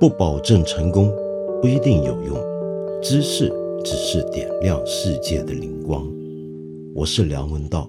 不保证成功，不一定有用。知识只是点亮世界的灵光。我是梁文道。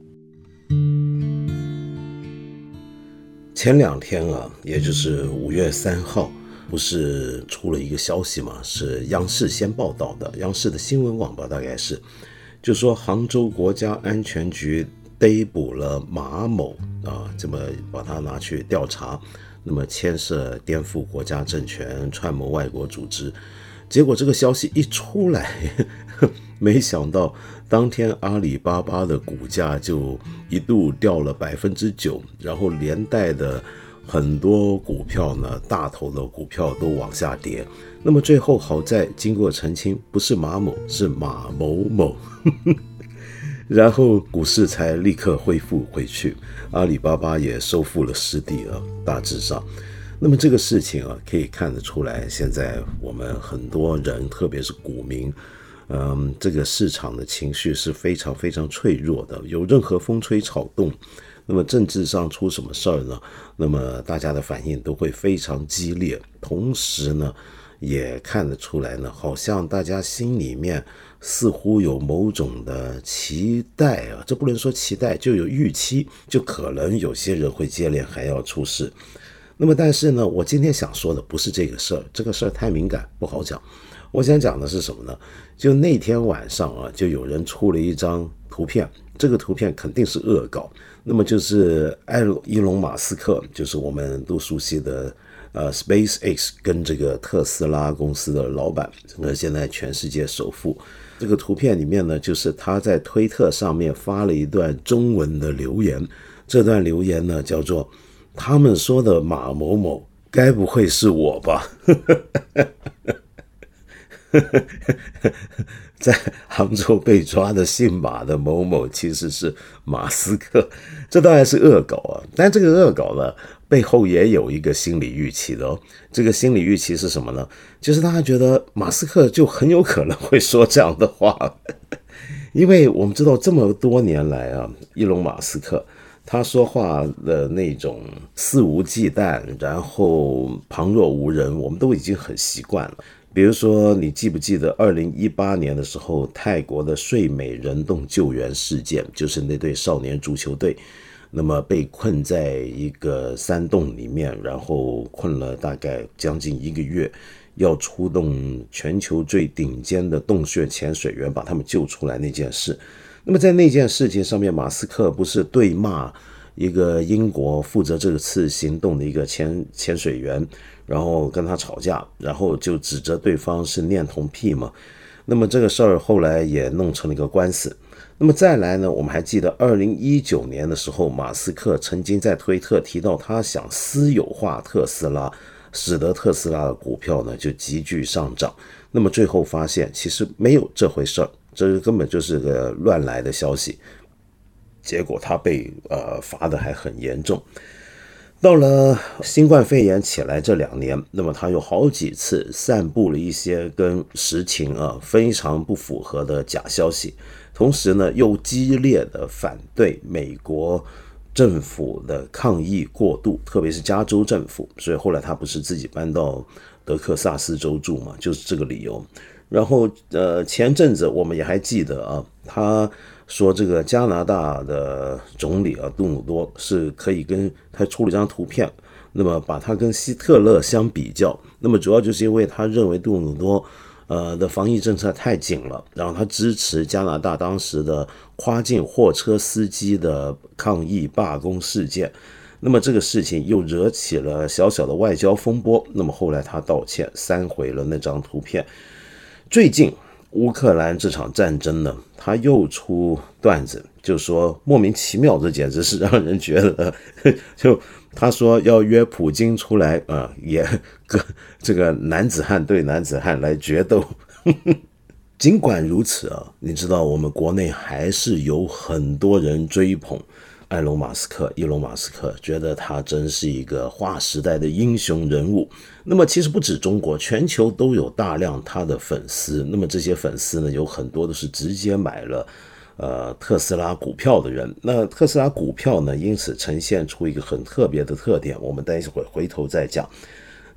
前2天也就是5月3号，不是出了一个消息吗？是央视先报道的，央视的新闻网吧，大概是，就说杭州国家安全局逮捕了马某这么把他拿去调查，那么牵涉颠覆国家政权、串谋外国组织。结果这个消息一出来，没想到当天阿里巴巴的股价就一度掉了 9%， 然后连带的很多股票呢，大头的股票都往下跌。那么最后好在经过澄清，不是马某，是马某某。然后股市才立刻恢复回去，阿里巴巴也收复了失地大致上。那么这个事情可以看得出来，现在我们很多人，特别是股民，这个市场的情绪是非常非常脆弱的，有任何风吹草动，那么政治上出什么事儿呢？那么大家的反应都会非常激烈，同时呢，也看得出来呢，好像大家心里面似乎有某种的期待这不能说期待，就有预期，就可能有些人会接连还要出事。那么但是呢，我今天想说的不是这个事儿，这个事儿太敏感不好讲。我想讲的是什么呢？就那天晚上就有人出了一张图片，这个图片肯定是恶搞。那么就是伊隆马斯克，就是我们都熟悉的SpaceX 跟这个特斯拉公司的老板，现在全世界首富。这个图片里面呢，就是他在推特上面发了一段中文的留言，这段留言呢叫做他们说的马某某该不会是我吧？在杭州被抓的姓马的某某其实是马斯克，这当然是恶搞但这个恶搞呢，背后也有一个心理预期的这个心理预期是什么呢？就是大家觉得马斯克就很有可能会说这样的话，因为我们知道这么多年来伊隆马斯克他说话的那种肆无忌惮，然后旁若无人，我们都已经很习惯了。比如说，你记不记得2018年的时候，泰国的睡美人洞救援事件，就是那队少年足球队，那么被困在一个山洞里面，然后困了大概将近1个月，要出动全球最顶尖的洞穴潜水员把他们救出来那件事。那么在那件事情上面，马斯克不是对骂一个英国负责这次行动的一个潜水员，然后跟他吵架，然后就指责对方是恋童癖嘛。那么这个事儿后来也弄成了一个官司。那么再来呢，我们还记得2019年的时候，马斯克曾经在推特提到他想私有化特斯拉，使得特斯拉的股票呢就急剧上涨。那么最后发现其实没有这回事儿，这根本就是个乱来的消息。结果他被罚的还很严重。到了新冠肺炎起来这2年，那么他有好几次散布了一些跟实情非常不符合的假消息，同时呢又激烈的反对美国政府的抗议过度，特别是加州政府，所以后来他不是自己搬到德克萨斯州住嘛，就是这个理由。然后前阵子我们也还记得他说这个加拿大的总理杜鲁多是可以跟他出了一张图片，那么把他跟希特勒相比较，那么主要就是因为他认为杜鲁多的防疫政策太紧了，然后他支持加拿大当时的跨境货车司机的抗议罢工事件。那么这个事情又惹起了小小的外交风波，那么后来他道歉删回了那张图片。最近乌克兰这场战争呢，他又出段子，就说莫名其妙，这简直是让人觉得就他说要约普京出来也跟这个男子汉对男子汉来决斗。尽管如此你知道我们国内还是有很多人追捧伊隆马斯克，觉得他真是一个划时代的英雄人物。那么其实不止中国，全球都有大量他的粉丝。那么这些粉丝呢，有很多都是直接买了特斯拉股票的人。那特斯拉股票呢，因此呈现出一个很特别的特点，我们待一会儿回头再讲。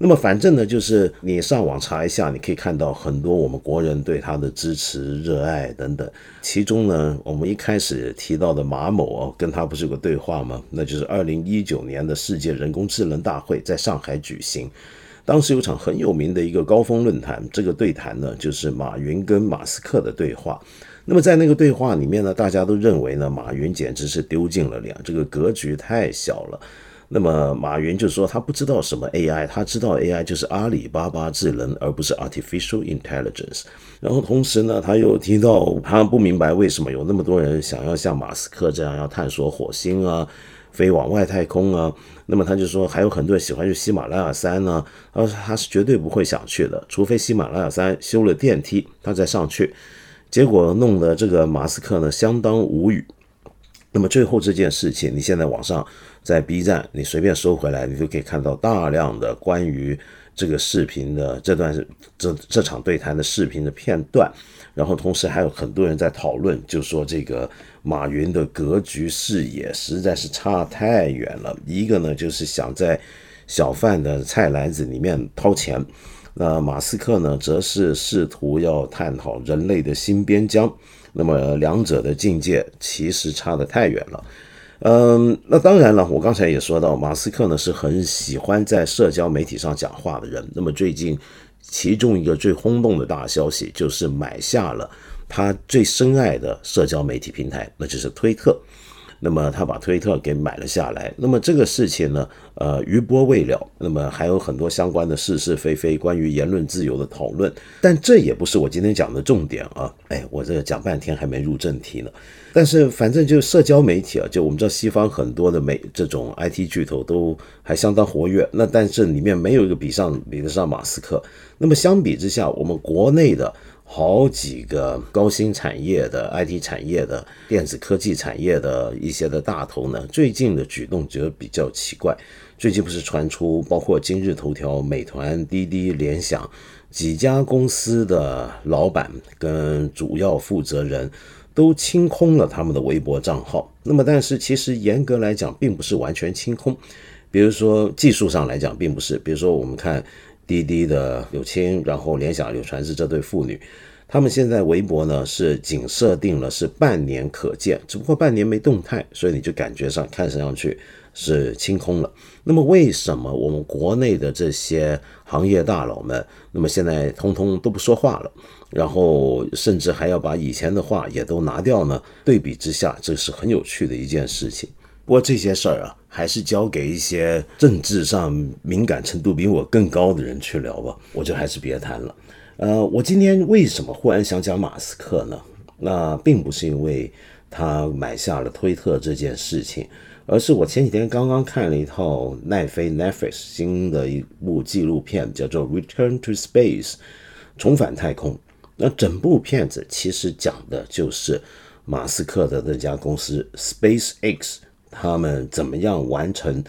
那么反正呢，就是你上网查一下，你可以看到很多我们国人对他的支持、热爱等等。其中呢，我们一开始提到的马某跟他不是有个对话吗？那就是2019年的世界人工智能大会在上海举行。当时有场很有名的一个高峰论坛，这个对谈呢，就是马云跟马斯克的对话。那么在那个对话里面呢，大家都认为呢，马云简直是丢尽了脸，这个格局太小了。那么马云就说他不知道什么 AI， 他知道 AI 就是阿里巴巴智能，而不是 artificial intelligence。然后同时呢，他又提到他不明白为什么有那么多人想要像马斯克这样要探索火星啊，飞往外太空啊。那么他就说还有很多人喜欢去喜马拉雅山呢，他是绝对不会想去的，除非喜马拉雅山修了电梯，他再上去。结果弄得这个马斯克呢相当无语。那么最后这件事情，你现在网上在 B 站你随便搜回来，你就可以看到大量的关于这个视频的这场对谈的视频的片段，然后同时还有很多人在讨论，就说这个马云的格局视野实在是差太远了。一个呢就是想在小贩的菜篮子里面掏钱，那马斯克呢则是试图要探讨人类的新边疆，那么两者的境界其实差得太远了。那当然了，我刚才也说到，马斯克呢是很喜欢在社交媒体上讲话的人。那么最近其中一个最轰动的大消息就是买下了他最深爱的社交媒体平台，那就是推特。那么他把推特给买了下来。那么这个事情呢，余波未了。那么还有很多相关的是是非非，关于言论自由的讨论。但这也不是我今天讲的重点啊！我这个讲半天还没入正题呢。但是反正就社交媒体啊，就我们知道西方很多的这种 IT 巨头都还相当活跃。那但是里面没有一个比得上马斯克。那么相比之下，我们国内的好几个高新产业的 IT 产业的电子科技产业的一些的大头呢，最近的举动觉得比较奇怪。最近不是传出包括今日头条、美团、滴滴、联想几家公司的老板跟主要负责人都清空了他们的微博账号。那么但是其实严格来讲并不是完全清空，比如说技术上来讲并不是。比如说我们看滴滴的柳青，然后联想柳传志这对父女，他们现在微博呢是仅设定了是半年可见，只不过半年没动态，所以你就感觉看上去是清空了。那么为什么我们国内的这些行业大佬们，那么现在通通都不说话了，然后甚至还要把以前的话也都拿掉呢？对比之下，这是很有趣的一件事情。不过这些事儿啊，还是交给一些政治上敏感程度比我更高的人去聊吧，我就还是别谈了。我今天为什么忽然想讲马斯克呢？那并不是因为他买下了推特这件事情，而是我前几天刚刚看了一套奈飞 Netflix 新的一部纪录片，叫做 Return to Space 重返太空。那整部片子其实讲的就是马斯克的这家公司 SpaceX 他们怎么样完成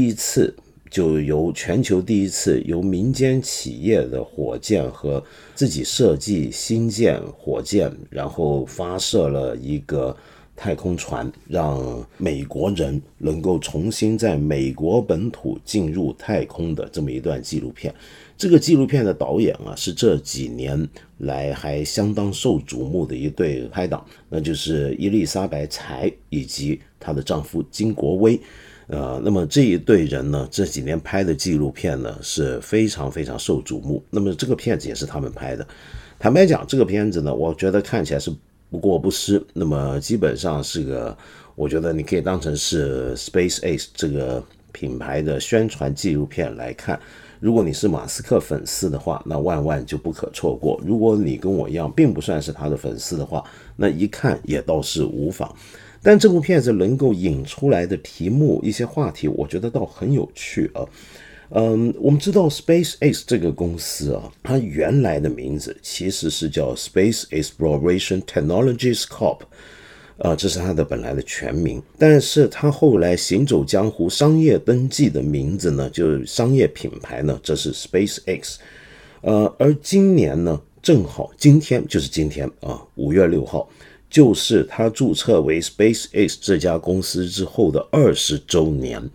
全球第一次由民间企业的火箭和自己设计新建火箭，然后发射了一个太空船，让美国人能够重新在美国本土进入太空的这么一段纪录片。这个纪录片的导演啊，是这几年来还相当受瞩目的一对拍档，那就是伊丽莎白柴以及她的丈夫金国威。那么这一对人呢，这几年拍的纪录片呢是非常非常受瞩目。那么这个片子也是他们拍的。坦白讲，这个片子呢，我觉得看起来是不过不失。那么基本上是个，我觉得你可以当成是 SpaceX 这个品牌的宣传纪录片来看。如果你是马斯克粉丝的话，那万万就不可错过。如果你跟我一样并不算是他的粉丝的话，那一看也倒是无妨。但这部片子能够引出来的题目一些话题，我觉得倒很有趣啊。我们知道 SpaceX 这个公司啊，它原来的名字其实是叫 Space Exploration Technologies Corp。这是它的本来的全名，但是它后来行走江湖商业登记的名字呢，就是商业品牌呢，这是 SpaceX。而今年呢，正好今天啊，5月6号，就是它注册为 SpaceX 这家公司之后的20周年。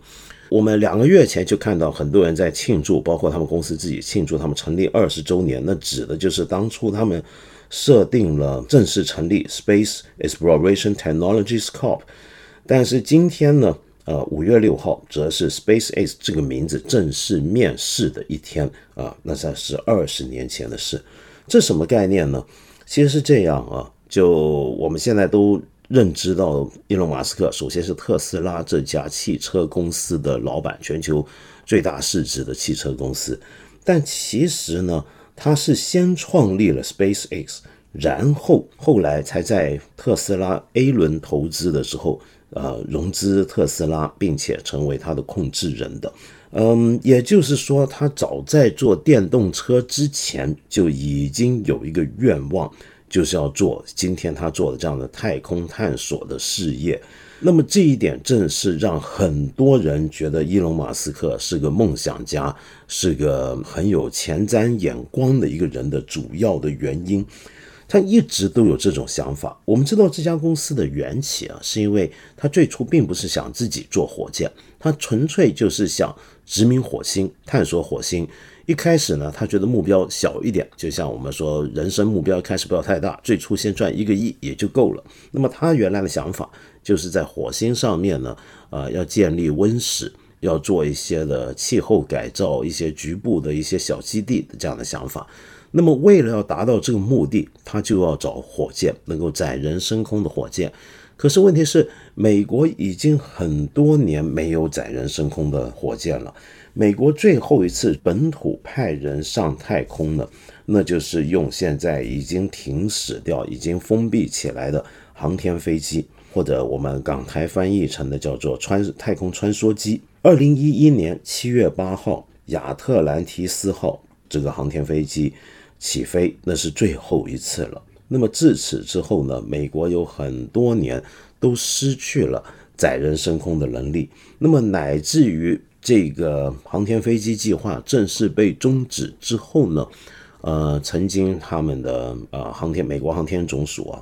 我们2个月前就看到很多人在庆祝，包括他们公司自己庆祝他们成立20周年，那指的就是当初他们设定了正式成立 Space Exploration Technologies Corp。 但是今天呢5月6号则是 SpaceX 这个名字正式面世的一天那才是20年前的事。这什么概念呢？其实是这样就我们现在都认知到伊隆马斯克首先是特斯拉这家汽车公司的老板，全球最大市值的汽车公司，但其实呢他是先创立了 SpaceX， 然后后来才在特斯拉 A 轮投资的时候融资特斯拉，并且成为他的控制人的。也就是说他早在做电动车之前就已经有一个愿望，就是要做今天他做的这样的太空探索的事业。那么这一点正是让很多人觉得伊隆马斯克是个梦想家，是个很有前瞻眼光的一个人的主要的原因。他一直都有这种想法。我们知道这家公司的缘起是因为他最初并不是想自己做火箭，他纯粹就是想殖民火星，探索火星。一开始呢，他觉得目标小一点，就像我们说人生目标一开始不要太大，最初先赚1个亿也就够了。那么他原来的想法就是在火星上面呢，要建立温室，要做一些的气候改造，一些局部的一些小基地的这样的想法。那么为了要达到这个目的，他就要找火箭，能够载人升空的火箭。可是问题是，美国已经很多年没有载人升空的火箭了。美国最后一次本土派人上太空呢，那就是用现在已经停驶掉、已经封闭起来的航天飞机，或者我们港台翻译成的叫做太空穿梭机。2011年7月8号，亚特兰提斯号这个航天飞机起飞，那是最后一次了。那么自此之后呢，美国有很多年都失去了载人升空的能力。那么乃至于这个航天飞机计划正式被终止之后呢，曾经他们的美国航天总署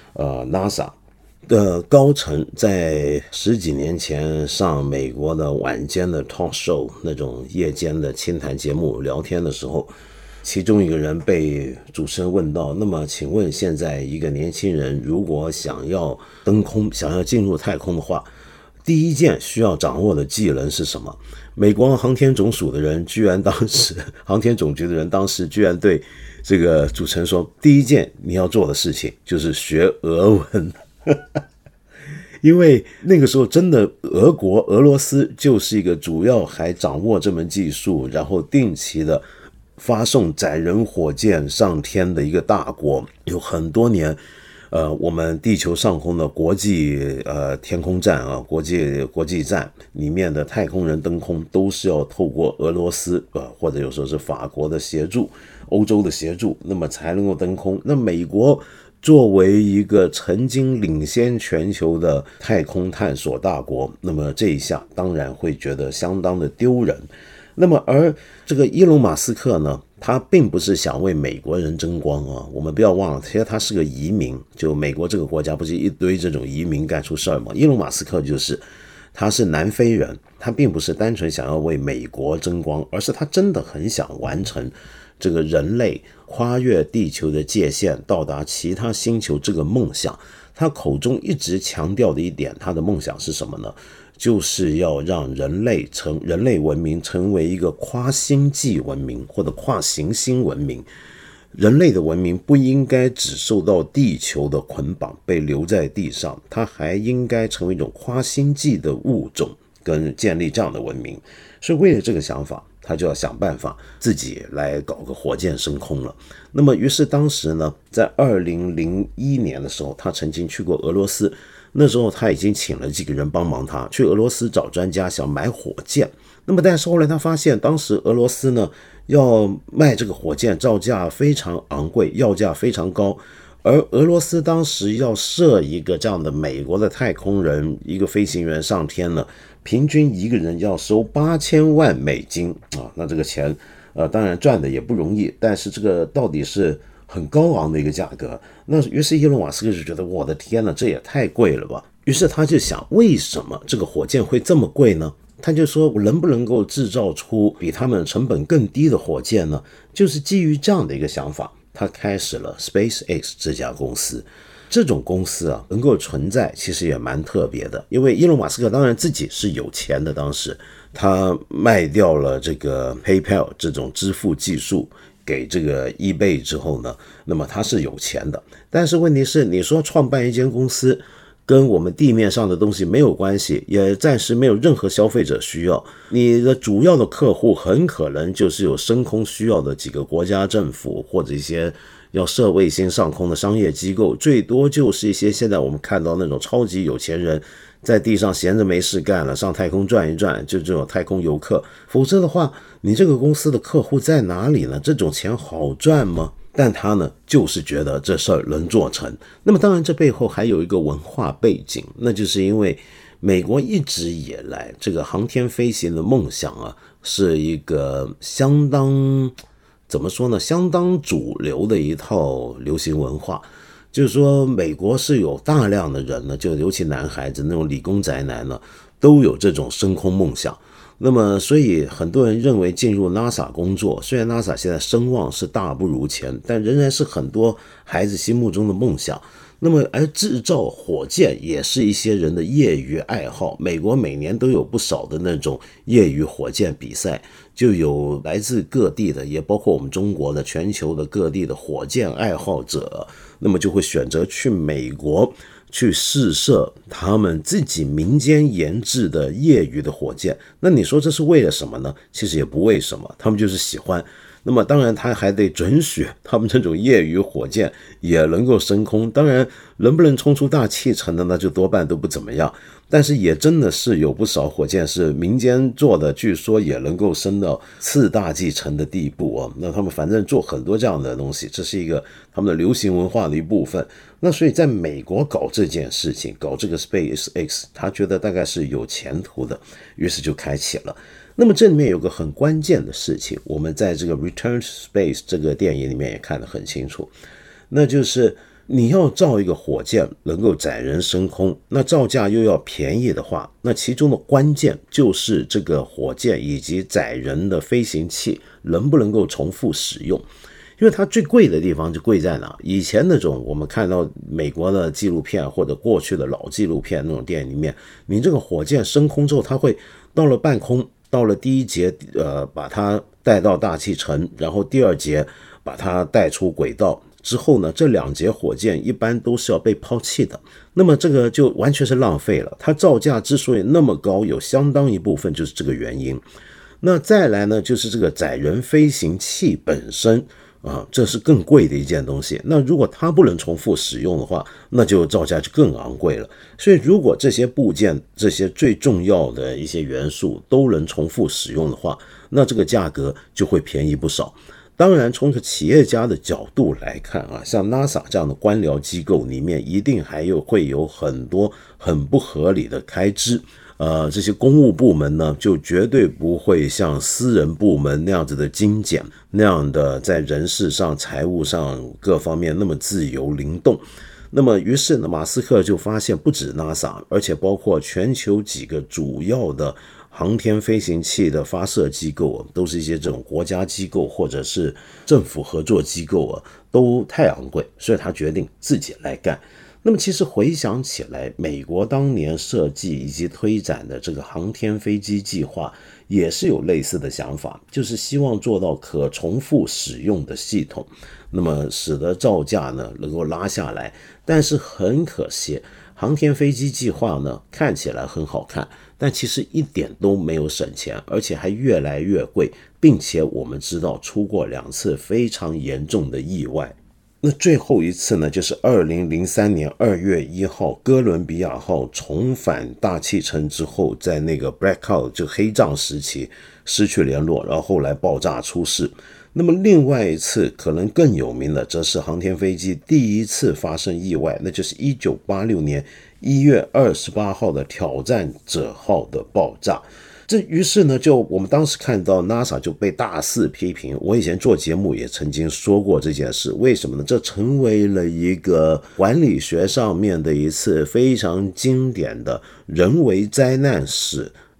NASA 的高层在10几年前上美国的晚间的 talk show 那种夜间的清谈节目聊天的时候，其中一个人被主持人问到，那么请问现在一个年轻人如果想要登空，想要进入太空的话，第一件需要掌握的技能是什么？美国航天总署的人居然航天总局的人当时居然对这个主持人说，第一件你要做的事情就是学俄文。因为那个时候真的俄罗斯就是一个主要还掌握这门技术，然后定期的发送载人火箭上天的一个大国。有很多年我们地球上空的国际天空站国际站里面的太空人登空都是要透过俄罗斯或者有时候是法国的协助，欧洲的协助，那么才能够登空。那美国作为一个曾经领先全球的太空探索大国，那么这一下当然会觉得相当的丢人。那么而这个伊隆马斯克呢，他并不是想为美国人争光我们不要忘了，其实他是个移民，就美国这个国家不是一堆这种移民干出事儿吗？伊隆马斯克他是南非人，他并不是单纯想要为美国争光，而是他真的很想完成这个人类跨越地球的界限，到达其他星球这个梦想。他口中一直强调的一点，他的梦想是什么呢？就是要让人类文明成为一个跨星际文明或者跨行星文明。人类的文明不应该只受到地球的捆绑被留在地上，它还应该成为一种跨星际的物种，跟建立这样的文明。所以为了这个想法，他就要想办法自己来搞个火箭升空了。那么于是当时呢，在2001年的时候，他曾经去过俄罗斯，那时候他已经请了几个人帮忙他去俄罗斯找专家想买火箭。那么但是后来他发现，当时俄罗斯呢要卖这个火箭造价非常昂贵，要价非常高，而俄罗斯当时要射一个这样的美国的太空人，一个飞行员上天呢，平均一个人要收8000万美金那这个钱当然赚的也不容易，但是这个到底是很高昂的一个价格。那于是伊隆马斯克就觉得，我的天哪，这也太贵了吧。于是他就想，为什么这个火箭会这么贵呢？ 他就说我能不能够制造出比他们成本更低的火箭呢？就是基于这样的一个想法，他开始了 SpaceX 这家公司。这种公司啊，能够存在其实也蛮特别的，因为伊隆马斯克当然自己是有钱的，当时他卖掉了这个 PayPal 这种支付技术给这个 eBay 之后呢，那么他是有钱的。但是问题是，你说创办一间公司跟我们地面上的东西没有关系，也暂时没有任何消费者需要，你的主要的客户很可能就是有升空需要的几个国家政府或者一些要射卫星上空的商业机构，最多就是一些现在我们看到那种超级有钱人在地上闲着没事干了，上太空转一转，就这种太空游客。否则的话，你这个公司的客户在哪里呢？这种钱好赚吗？但他呢，就是觉得这事儿能做成。那么当然这背后还有一个文化背景，那就是因为美国一直以来这个航天飞行的梦想啊，是一个相当怎么说呢，相当主流的一套流行文化。就是说美国是有大量的人呢，就尤其男孩子那种理工宅男呢，都有这种升空梦想。那么所以很多人认为进入 NASA 工作，虽然 NASA 现在声望是大不如前，但仍然是很多孩子心目中的梦想。那么而制造火箭也是一些人的业余爱好，美国每年都有不少的那种业余火箭比赛，就有来自各地的，也包括我们中国的，全球的各地的火箭爱好者，那么就会选择去美国去试射他们自己民间研制的业余的火箭。那你说这是为了什么呢？其实也不为什么，他们就是喜欢。那么当然他还得准许他们这种业余火箭也能够升空，当然能不能冲出大气层的那就多半都不怎么样，但是也真的是有不少火箭是民间做的，据说也能够升到次大气层的地步啊。那他们反正做很多这样的东西，这是一个他们的流行文化的一部分。那所以在美国搞这件事情，搞这个 SpaceX， 他觉得大概是有前途的，于是就开启了。那么这里面有个很关键的事情，我们在这个 Return to Space 这个电影里面也看得很清楚，那就是你要造一个火箭能够载人升空，那造价又要便宜的话，那其中的关键就是这个火箭以及载人的飞行器能不能够重复使用。因为它最贵的地方就贵在哪？以前那种我们看到美国的纪录片或者过去的老纪录片那种电影里面，你这个火箭升空之后，它会到了半空，到了第一节把它带到大气层，然后第二节把它带出轨道之后呢，这两节火箭一般都是要被抛弃的。那么这个就完全是浪费了，它造价之所以那么高，有相当一部分就是这个原因。那再来呢，就是这个载人飞行器本身这是更贵的一件东西。那如果它不能重复使用的话，那就造价就更昂贵了。所以如果这些部件，这些最重要的一些元素都能重复使用的话，那这个价格就会便宜不少。当然从个企业家的角度来看像 NASA 这样的官僚机构里面一定还会有很多很不合理的开支。这些公务部门呢，就绝对不会像私人部门那样子的精简，那样的在人事上、财务上各方面那么自由灵动。那么于是呢，马斯克就发现不止 NASA， 而且包括全球几个主要的航天飞行器的发射机构都是一些这种国家机构或者是政府合作机构都太昂贵，所以他决定自己来干。那么其实回想起来，美国当年设计以及推展的这个航天飞机计划也是有类似的想法，就是希望做到可重复使用的系统，那么使得造价呢能够拉下来。但是很可惜，航天飞机计划呢看起来很好看，但其实一点都没有省钱，而且还越来越贵，并且我们知道出过2次非常严重的意外。那最后一次呢，就是2003年2月1号哥伦比亚号重返大气层之后，在那个 blackout 就黑障时期失去联络，然后后来爆炸出事。那么另外一次可能更有名的，则是航天飞机第一次发生意外，那就是1986年1月28号的挑战者号的爆炸。这于是呢，就我们当时看到 NASA 就被大肆批评。我以前做节目也曾经说过这件事，为什么呢？这成为了一个管理学上面的一次非常经典的人为灾难史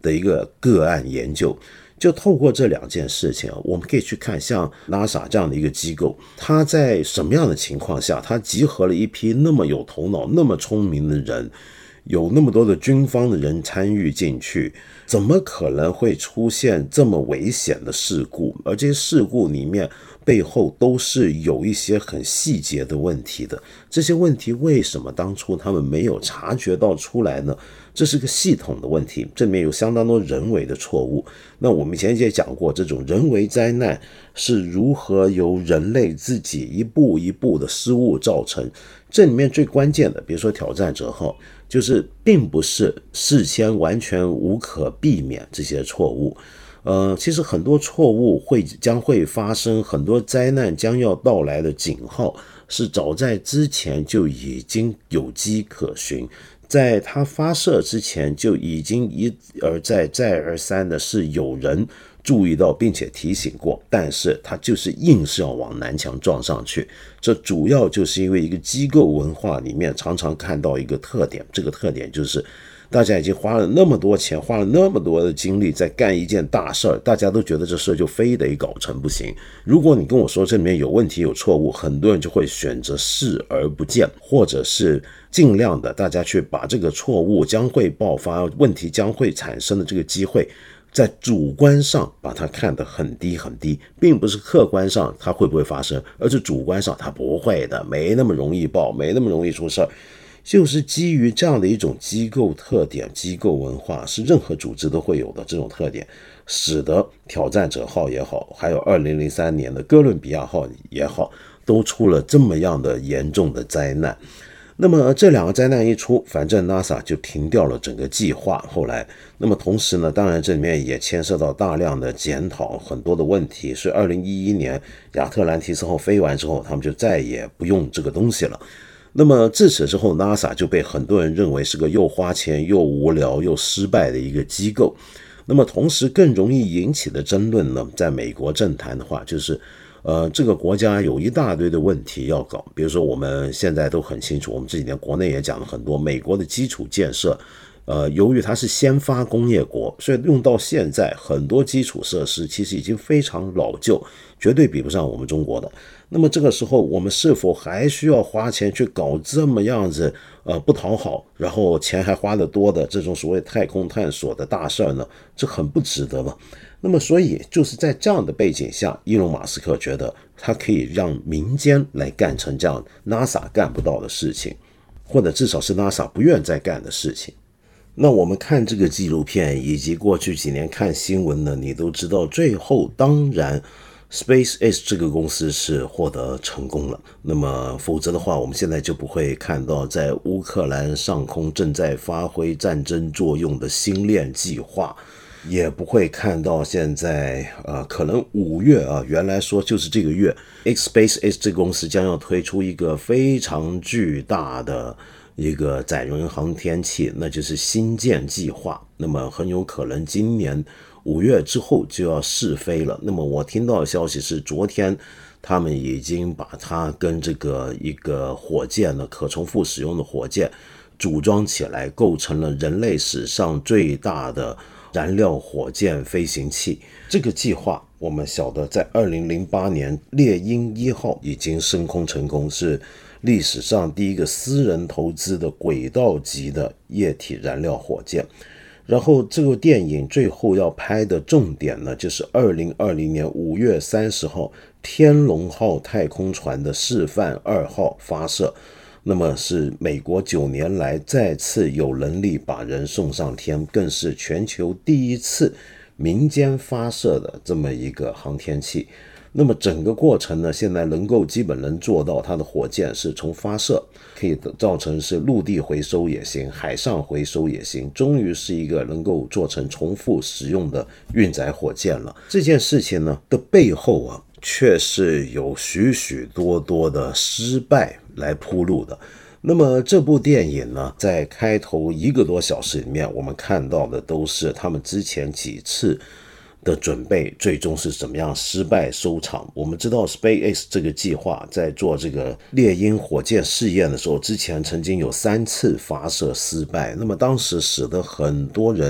的一个个案研究。就透过这两件事情我们可以去看像 NASA 这样的一个机构，它在什么样的情况下，它集合了一批那么有头脑、那么聪明的人，有那么多的军方的人参与进去，怎么可能会出现这么危险的事故？而这些事故里面背后都是有一些很细节的问题的，这些问题为什么当初他们没有察觉到出来呢？这是个系统的问题，这里面有相当多人为的错误。那我们以前也讲过，这种人为灾难是如何由人类自己一步一步的失误造成。这里面最关键的，比如说挑战者号，就是并不是事先完全无可避免这些错误。其实很多错误将会发生，很多灾难将要到来的警号是早在之前就已经有迹可循，在它发射之前就已经一而再再而三的是有人注意到并且提醒过，但是它就是硬是要往南墙撞上去。这主要就是因为一个机构文化里面常常看到一个特点，这个特点就是大家已经花了那么多钱，花了那么多的精力在干一件大事儿，大家都觉得这事就非得搞成不行。如果你跟我说这里面有问题有错误，很多人就会选择视而不见，或者是尽量的大家去把这个错误将会爆发、问题将会产生的这个机会，在主观上把它看得很低很低，并不是客观上它会不会发生，而是主观上它不会的，没那么容易爆，没那么容易出事儿。就是基于这样的一种机构特点、机构文化，是任何组织都会有的这种特点，使得挑战者号也好，还有2003年的哥伦比亚号也好，都出了这么样的严重的灾难。那么这两个灾难一出，反正 NASA 就停掉了整个计划。后来，那么同时呢，当然这里面也牵涉到大量的检讨，很多的问题。所以2011年亚特兰提斯号飞完之后，他们就再也不用这个东西了。那么自此之后 NASA 就被很多人认为是个又花钱又无聊又失败的一个机构。那么同时更容易引起的争论呢，在美国政坛的话，就是这个国家有一大堆的问题要搞。比如说我们现在都很清楚，我们这几年国内也讲了很多，美国的基础建设由于它是先发工业国，所以用到现在很多基础设施其实已经非常老旧，绝对比不上我们中国的。那么这个时候我们是否还需要花钱去搞这么样子不讨好，然后钱还花得多的这种所谓太空探索的大事呢？这很不值得嘛。那么所以就是在这样的背景下，伊隆马斯克觉得他可以让民间来干成这样 NASA 干不到的事情，或者至少是 NASA 不愿再干的事情。那我们看这个纪录片以及过去几年看新闻呢，你都知道最后当然SpaceX 这个公司是获得成功了，那么否则的话，我们现在就不会看到在乌克兰上空正在发挥战争作用的星链计划，也不会看到现在可能5月原来说就是这个月 SpaceX 这个公司将要推出一个非常巨大的一个载人航天器，那就是星舰计划。那么很有可能今年5月之后就要试飞了。那么我听到的消息是，昨天他们已经把它跟这个一个火箭呢，可重复使用的火箭组装起来，构成了人类史上最大的燃料火箭飞行器。这个计划我们晓得，在2008年猎鹰1号已经升空成功，是历史上第一个私人投资的轨道级的液体燃料火箭。然后这个电影最后要拍的重点呢，就是2020年5月30号天龙号太空船的示范2号发射，那么是美国9年来再次有能力把人送上天，更是全球第一次民间发射的这么一个航天器。那么整个过程呢，现在基本能做到，它的火箭是从发射可以造成是陆地回收也行，海上回收也行，终于是一个能够做成重复使用的运载火箭了。这件事情呢的背后却是有许许多多的失败来铺路的。那么这部电影呢，在开头1个多小时里面，我们看到的都是他们之前几次的准备最终是怎么样失败收场。我们知道 SpaceX 这个计划在做这个猎鹰火箭试验的时候，之前曾经有3次发射失败，那么当时使得很多人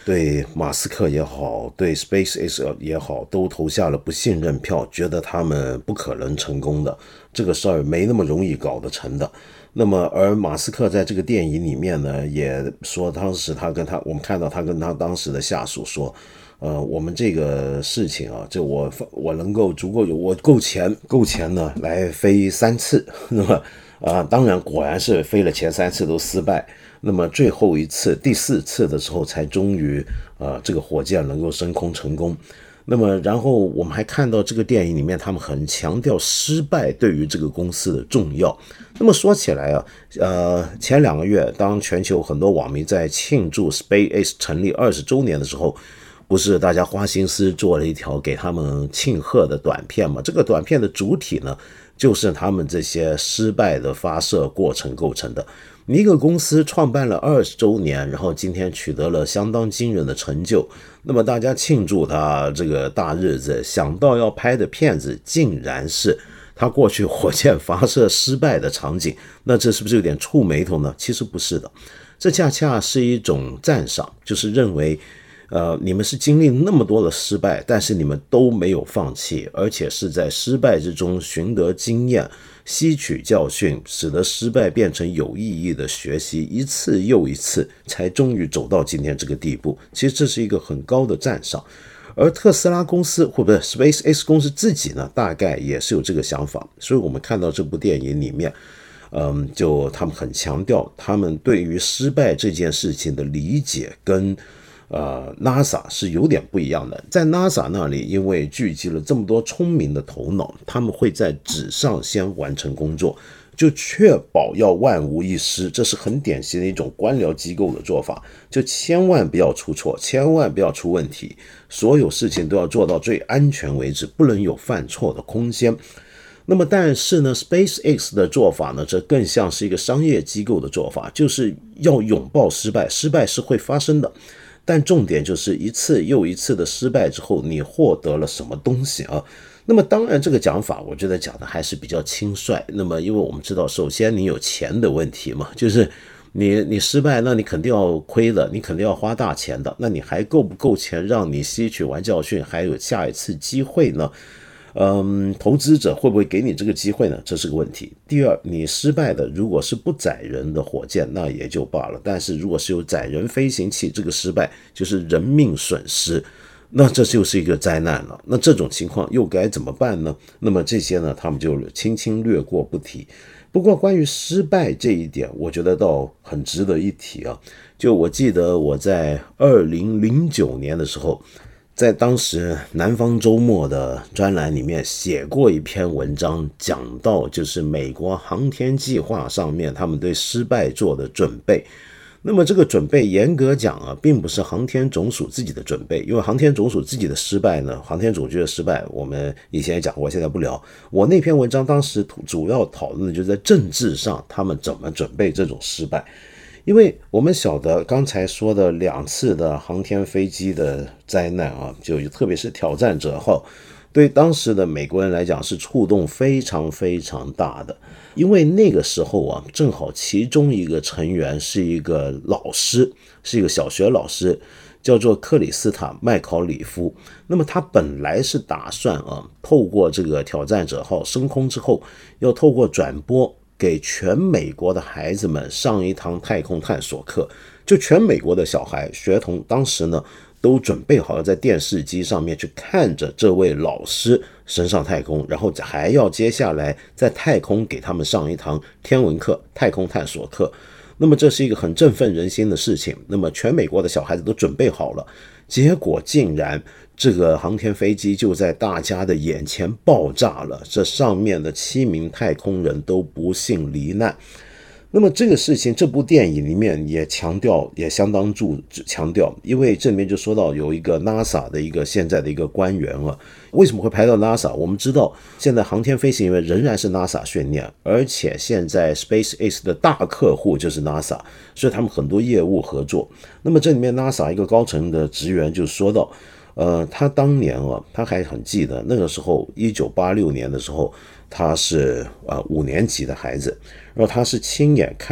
对马斯克也好，对 SpaceX 也好，都投下了不信任票，觉得他们不可能成功的，这个事儿没那么容易搞得成的。那么，而马斯克在这个电影里面呢，也说当时我们看到他跟他当时的下属说，我们这个事情啊，这我能够足够我够钱呢来飞3次，那么当然果然是飞了前3次都失败，那么最后一次第4次的时候才终于这个火箭能够升空成功。那么然后我们还看到这个电影里面他们很强调失败对于这个公司的重要。那么说起来啊，前2个月当全球很多网民在庆祝 SpaceX 成立20周年的时候，不是大家花心思做了一条给他们庆贺的短片吗？这个短片的主体呢，就是他们这些失败的发射过程构成的。你一个公司创办了20周年，然后今天取得了相当惊人的成就，那么大家庆祝他这个大日子，想到要拍的片子竟然是他过去火箭发射失败的场景，那这是不是有点触霉头呢？其实不是的，这恰恰是一种赞赏，就是认为你们是经历那么多的失败，但是你们都没有放弃，而且是在失败之中寻得经验，吸取教训，使得失败变成有意义的学习，一次又一次，才终于走到今天这个地步。其实这是一个很高的赞赏。而特斯拉公司或者 SpaceX 公司自己呢，大概也是有这个想法。所以我们看到这部电影里面，就他们很强调他们对于失败这件事情的理解跟NASA 是有点不一样的。在 NASA 那里，因为聚集了这么多聪明的头脑，他们会在纸上先完成工作，就确保要万无一失，这是很典型的一种官僚机构的做法，就千万不要出错，千万不要出问题，所有事情都要做到最安全为止，不能有犯错的空间。那么但是呢 SpaceX 的做法呢，这更像是一个商业机构的做法，就是要拥抱失败，失败是会发生的，但重点就是一次又一次的失败之后，你获得了什么东西啊？那么当然这个讲法我觉得讲的还是比较轻率。那么因为我们知道，首先你有钱的问题嘛，就是你失败，那你肯定要亏的，你肯定要花大钱的，那你还够不够钱让你吸取完教训，还有下一次机会呢？投资者会不会给你这个机会呢？这是个问题。第二，你失败的如果是不载人的火箭，那也就罢了，但是如果是有载人飞行器，这个失败就是人命损失，那这就是一个灾难了。那这种情况又该怎么办呢？那么这些呢，他们就轻轻略过不提。不过关于失败这一点，我觉得倒很值得一提啊。就我记得我在2009年的时候，在当时南方周末的专栏里面写过一篇文章，讲到就是美国航天计划上面他们对失败做的准备。那么这个准备严格讲啊，并不是航天总署自己的准备，因为航天总署自己的失败呢，航天总局的失败我们以前也讲过，现在不聊。我那篇文章当时主要讨论的就是在政治上他们怎么准备这种失败。因为我们晓得刚才说的2次的航天飞机的灾难啊，就特别是挑战者号，对当时的美国人来讲是触动非常非常大的。因为那个时候啊，正好其中一个成员是一个老师，是一个小学老师，叫做克里斯塔麦考里夫。那么他本来是打算透过这个挑战者号升空之后，要透过转播给全美国的孩子们上一堂太空探索课，就全美国的小孩学童当时呢都准备好了在电视机上面去看着这位老师升上太空，然后还要接下来在太空给他们上一堂天文课、太空探索课。那么这是一个很振奋人心的事情，那么全美国的小孩子都准备好了，结果竟然这个航天飞机就在大家的眼前爆炸了，这上面的7名太空人都不幸罹难。那么这个事情，这部电影里面也强调，也相当强调，因为这里面就说到有一个 NASA 的一个现在的一个官员了。为什么会排到 NASA？ 我们知道现在航天飞行员仍然是 NASA 训练，而且现在 SpaceX 的大客户就是 NASA， 所以他们很多业务合作。那么这里面 NASA 一个高层的职员就说到，他当年他还很记得那个时候1986年的时候，他是5年级的孩子，然后他是亲眼看着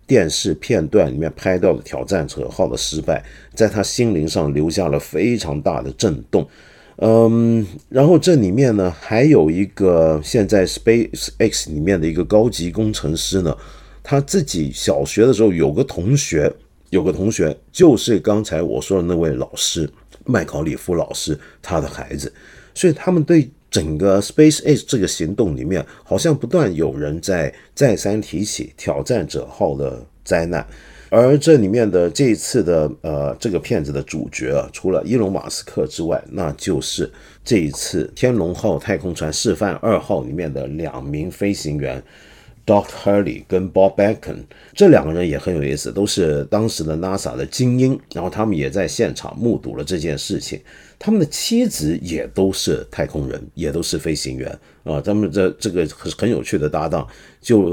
电视片段里面拍到的挑战者号的失败，在他心灵上留下了非常大的震动。然后这里面呢，还有一个现在 SpaceX 里面的一个高级工程师呢，他自己小学的时候有个同学就是刚才我说的那位老师麦考里夫老师他的孩子，所以他们对整个 SpaceX 这个行动里面，好像不断有人在再三提起挑战者号的灾难。而这里面的这一次的这个片子的主角啊，除了伊隆马斯克之外，那就是这一次天龙号太空船示范2号里面的2名飞行员 Doc Hurley 跟 Bob Behnken。 这2个人也很有意思，都是当时的 NASA 的精英，然后他们也在现场目睹了这件事情。他们的妻子也都是太空人，也都是飞行员啊。他们这个很有趣的搭档，就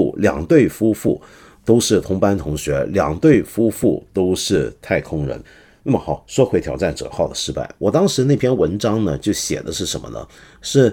2对夫妇都是同班同学，2对夫妇都是太空人。那么好，说回挑战者号的失败，我当时那篇文章呢，就写的是什么呢？是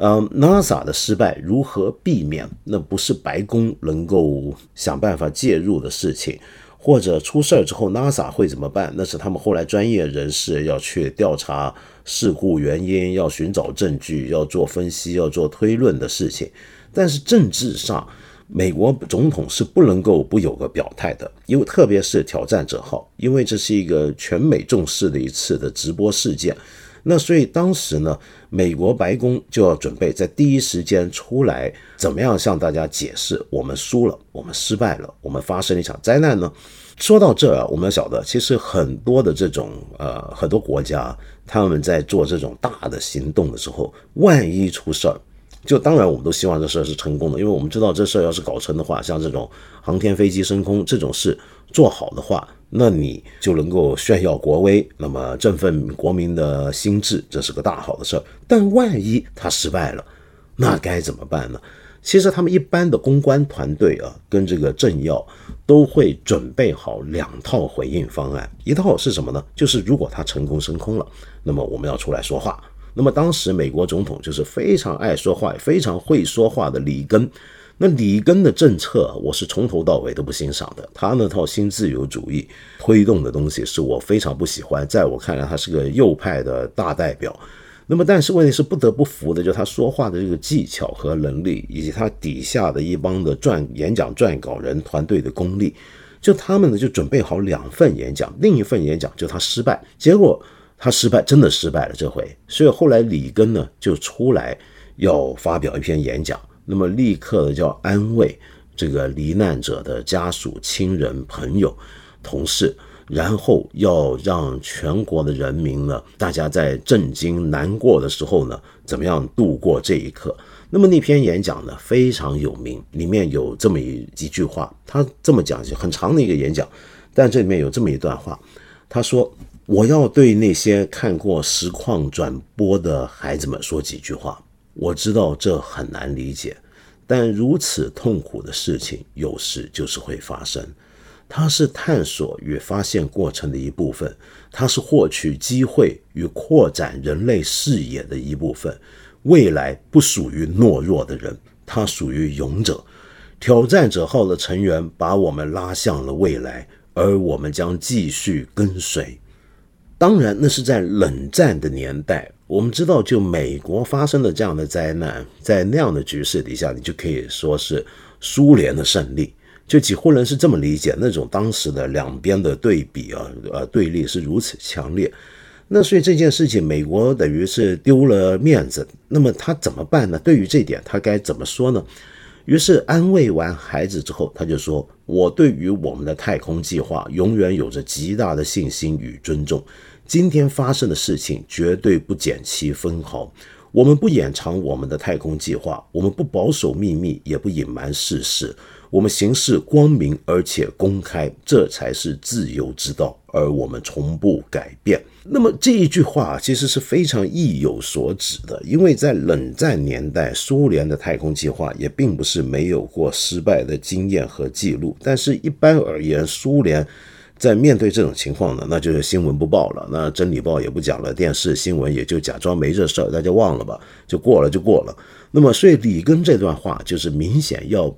NASA 的失败如何避免？那不是白宫能够想办法介入的事情，或者出事之后 NASA 会怎么办？那是他们后来专业人士要去调查事故原因，要寻找证据，要做分析，要做推论的事情。但是政治上，美国总统是不能够不有个表态的，因为特别是挑战者号，因为这是一个全美重视的一次的直播事件。那所以当时呢，美国白宫就要准备在第一时间出来，怎么样向大家解释我们输了，我们失败了，我们发生了一场灾难呢？说到这儿，我们要晓得，其实很多的这种很多国家，他们在做这种大的行动的时候，万一出事儿，就当然我们都希望这事儿是成功的，因为我们知道这事儿要是搞成的话，像这种航天飞机升空这种事做好的话，那你就能够炫耀国威，那么振奋国民的心智，这是个大好的事儿。但万一它失败了，那该怎么办呢？其实他们一般的公关团队啊，跟这个政要都会准备好2套回应方案。一套是什么呢？就是如果它成功升空了，那么我们要出来说话。那么当时美国总统就是非常爱说话，非常会说话的里根。那里根的政策我是从头到尾都不欣赏的，他那套新自由主义推动的东西是我非常不喜欢，在我看来他是个右派的大代表。那么但是问题是不得不服的，就是他说话的这个技巧和能力，以及他底下的一帮的演讲撰稿人团队的功力。就他们呢就准备好2份演讲，另一份演讲就他失败，结果他真的失败了这回。所以后来里根呢就出来要发表一篇演讲，那么立刻的叫安慰这个罹难者的家属、亲人、朋友、同事，然后要让全国的人民呢，大家在震惊难过的时候呢，怎么样度过这一刻。那么那篇演讲呢非常有名，里面有这么几句话，他这么讲，很长的一个演讲，但这里面有这么一段话，他说：我要对那些看过实况转播的孩子们说几句话。我知道这很难理解，但如此痛苦的事情有时就是会发生。它是探索与发现过程的一部分，它是获取机会与扩展人类视野的一部分。未来不属于懦弱的人，它属于勇者。挑战者号的成员把我们拉向了未来，而我们将继续跟随。当然那是在冷战的年代，我们知道就美国发生的这样的灾难，在那样的局势底下，你就可以说是苏联的胜利，就几乎人是这么理解那种当时的两边的对比对立是如此强烈。那所以这件事情美国等于是丢了面子，那么他怎么办呢？对于这点他该怎么说呢？于是安慰完孩子之后，他就说：我对于我们的太空计划永远有着极大的信心与尊重，今天发生的事情绝对不减其分毫。我们不掩藏我们的太空计划，我们不保守秘密，也不隐瞒事实，我们行事光明而且公开，这才是自由之道，而我们从不改变。那么这一句话其实是非常意有所指的，因为在冷战年代，苏联的太空计划也并不是没有过失败的经验和记录，但是一般而言，苏联在面对这种情况呢，那就是新闻不报了，那真理报也不讲了，电视新闻也就假装没这事儿，大家忘了吧，就过了就过了。那么所以里根这段话就是明显要把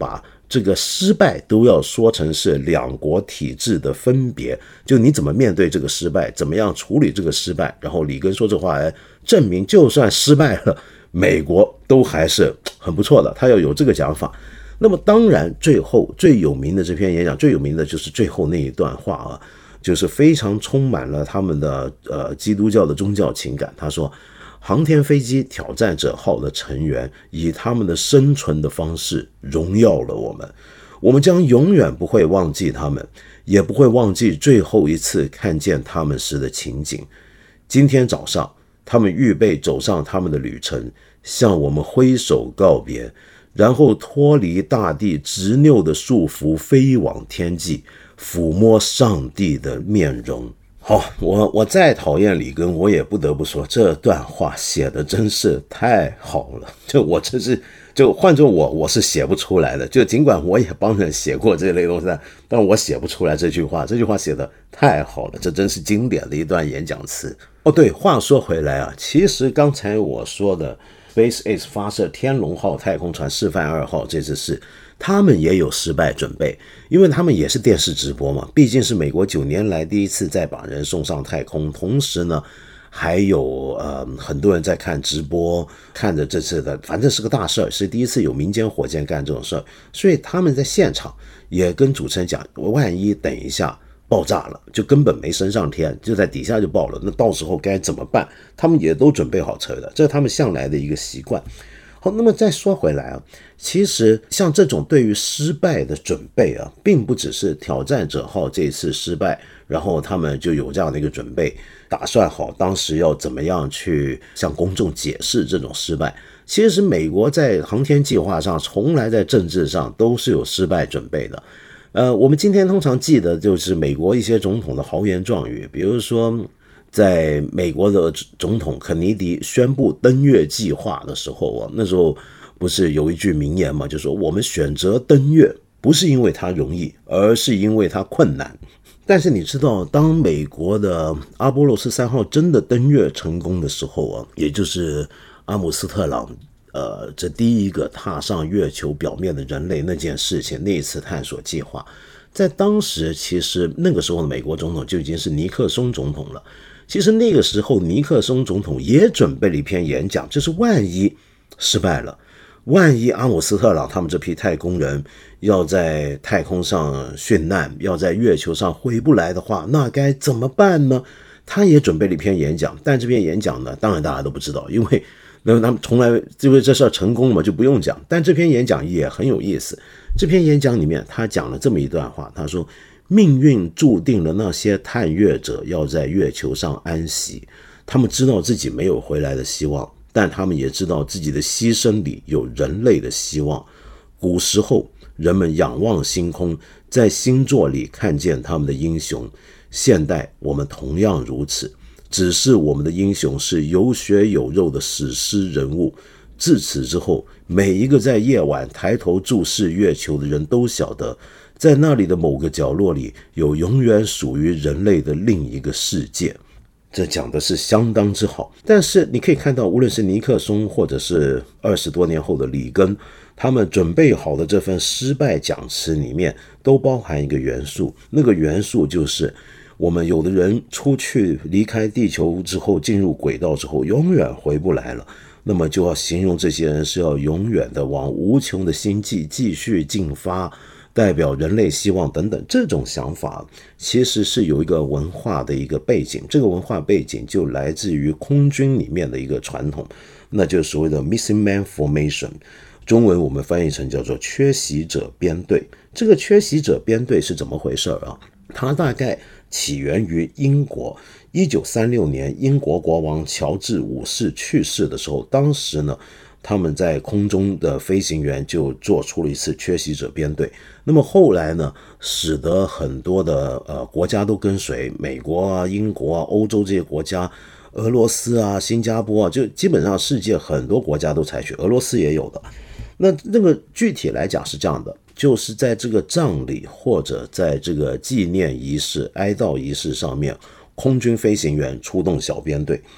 这个失败都要说成是两国体制的分别，就你怎么面对这个失败，怎么样处理这个失败。然后里根说这话证明就算失败了，美国都还是很不错的，他要有这个讲法。那么当然最后最有名的这篇演讲，最有名的就是最后那一段话啊，就是非常充满了他们的基督教的宗教情感。他说，航天飞机挑战者号的成员以他们的生存的方式荣耀了我们，我们将永远不会忘记他们，也不会忘记最后一次看见他们时的情景。今天早上他们预备走上他们的旅程，向我们挥手告别，然后脱离大地执拗的束缚，飞往天际，抚摸上帝的面容。好，我再讨厌里根，我也不得不说这段话写的真是太好了。就换做我是写不出来的，就尽管我也帮人写过这类东西，但我写不出来这句话写的太好了，这真是经典的一段演讲词。哦，对，话说回来啊，其实刚才我说的 SpaceX 发射天龙号太空船示范2号这次事，他们也有失败准备，因为他们也是电视直播嘛，毕竟是美国9年来第一次再把人送上太空，同时呢还有很多人在看直播，看着这次的反正是个大事儿，是第一次有民间火箭干这种事儿，所以他们在现场也跟主持人讲，万一等一下爆炸了，就根本没升上天，就在底下就爆了，那到时候该怎么办？他们也都准备好车的，这是他们向来的一个习惯。好，那么再说回来啊，其实像这种对于失败的准备啊，并不只是挑战者号这次失败，然后他们就有这样的一个准备，打算好当时要怎么样去向公众解释这种失败。其实美国在航天计划上，从来在政治上都是有失败准备的。我们今天通常记得就是美国一些总统的豪言壮语，比如说在美国的总统肯尼迪宣布登月计划的时候啊，那时候不是有一句名言嘛，就说我们选择登月不是因为它容易，而是因为它困难。但是你知道，当美国的阿波罗13号真的登月成功的时候啊，也就是阿姆斯特朗这第一个踏上月球表面的人类那件事情，那一次探索计划，在当时其实那个时候的美国总统就已经是尼克松总统了。其实那个时候尼克松总统也准备了一篇演讲，就是万一失败了，万一阿姆斯特朗他们这批太空人要在太空上殉难，要在月球上回不来的话，那该怎么办呢？他也准备了一篇演讲，但这篇演讲呢，当然大家都不知道，因为他们从来因为这事儿成功了嘛，就不用讲。但这篇演讲也很有意思，这篇演讲里面他讲了这么一段话，他说，命运注定了那些探月者要在月球上安息，他们知道自己没有回来的希望，但他们也知道自己的牺牲里有人类的希望。古时候人们仰望星空，在星座里看见他们的英雄，现代我们同样如此，只是我们的英雄是有血有肉的史诗人物。自此之后，每一个在夜晚抬头注视月球的人都晓得，在那里的某个角落里有永远属于人类的另一个世界。这讲的是相当之好。但是你可以看到，无论是尼克松或者是20多年后的里根，他们准备好的这份失败讲词里面都包含一个元素，那个元素就是我们有的人出去离开地球之后，进入轨道之后永远回不来了，那么就要形容这些人是要永远的往无穷的星际继续进发，代表人类希望等等。这种想法其实是有一个文化的一个背景，这个文化背景就来自于空军里面的一个传统，那就是所谓的 Missing Man Formation， 中文我们翻译成叫做缺席者编队。这个缺席者编队是怎么回事啊？它大概起源于英国。1936年英国国王乔治5世去世的时候，当时呢他们在空中的飞行员就做出了一次缺席者编队。那么后来呢，使得很多的国家都跟随，美国啊、英国啊、欧洲这些国家，俄罗斯啊、新加坡啊，就基本上世界很多国家都采取，俄罗斯也有的。那个具体来讲是这样的，就是在这个葬礼或者在这个纪念仪式、哀悼仪式上面，空军飞行员出动小编队。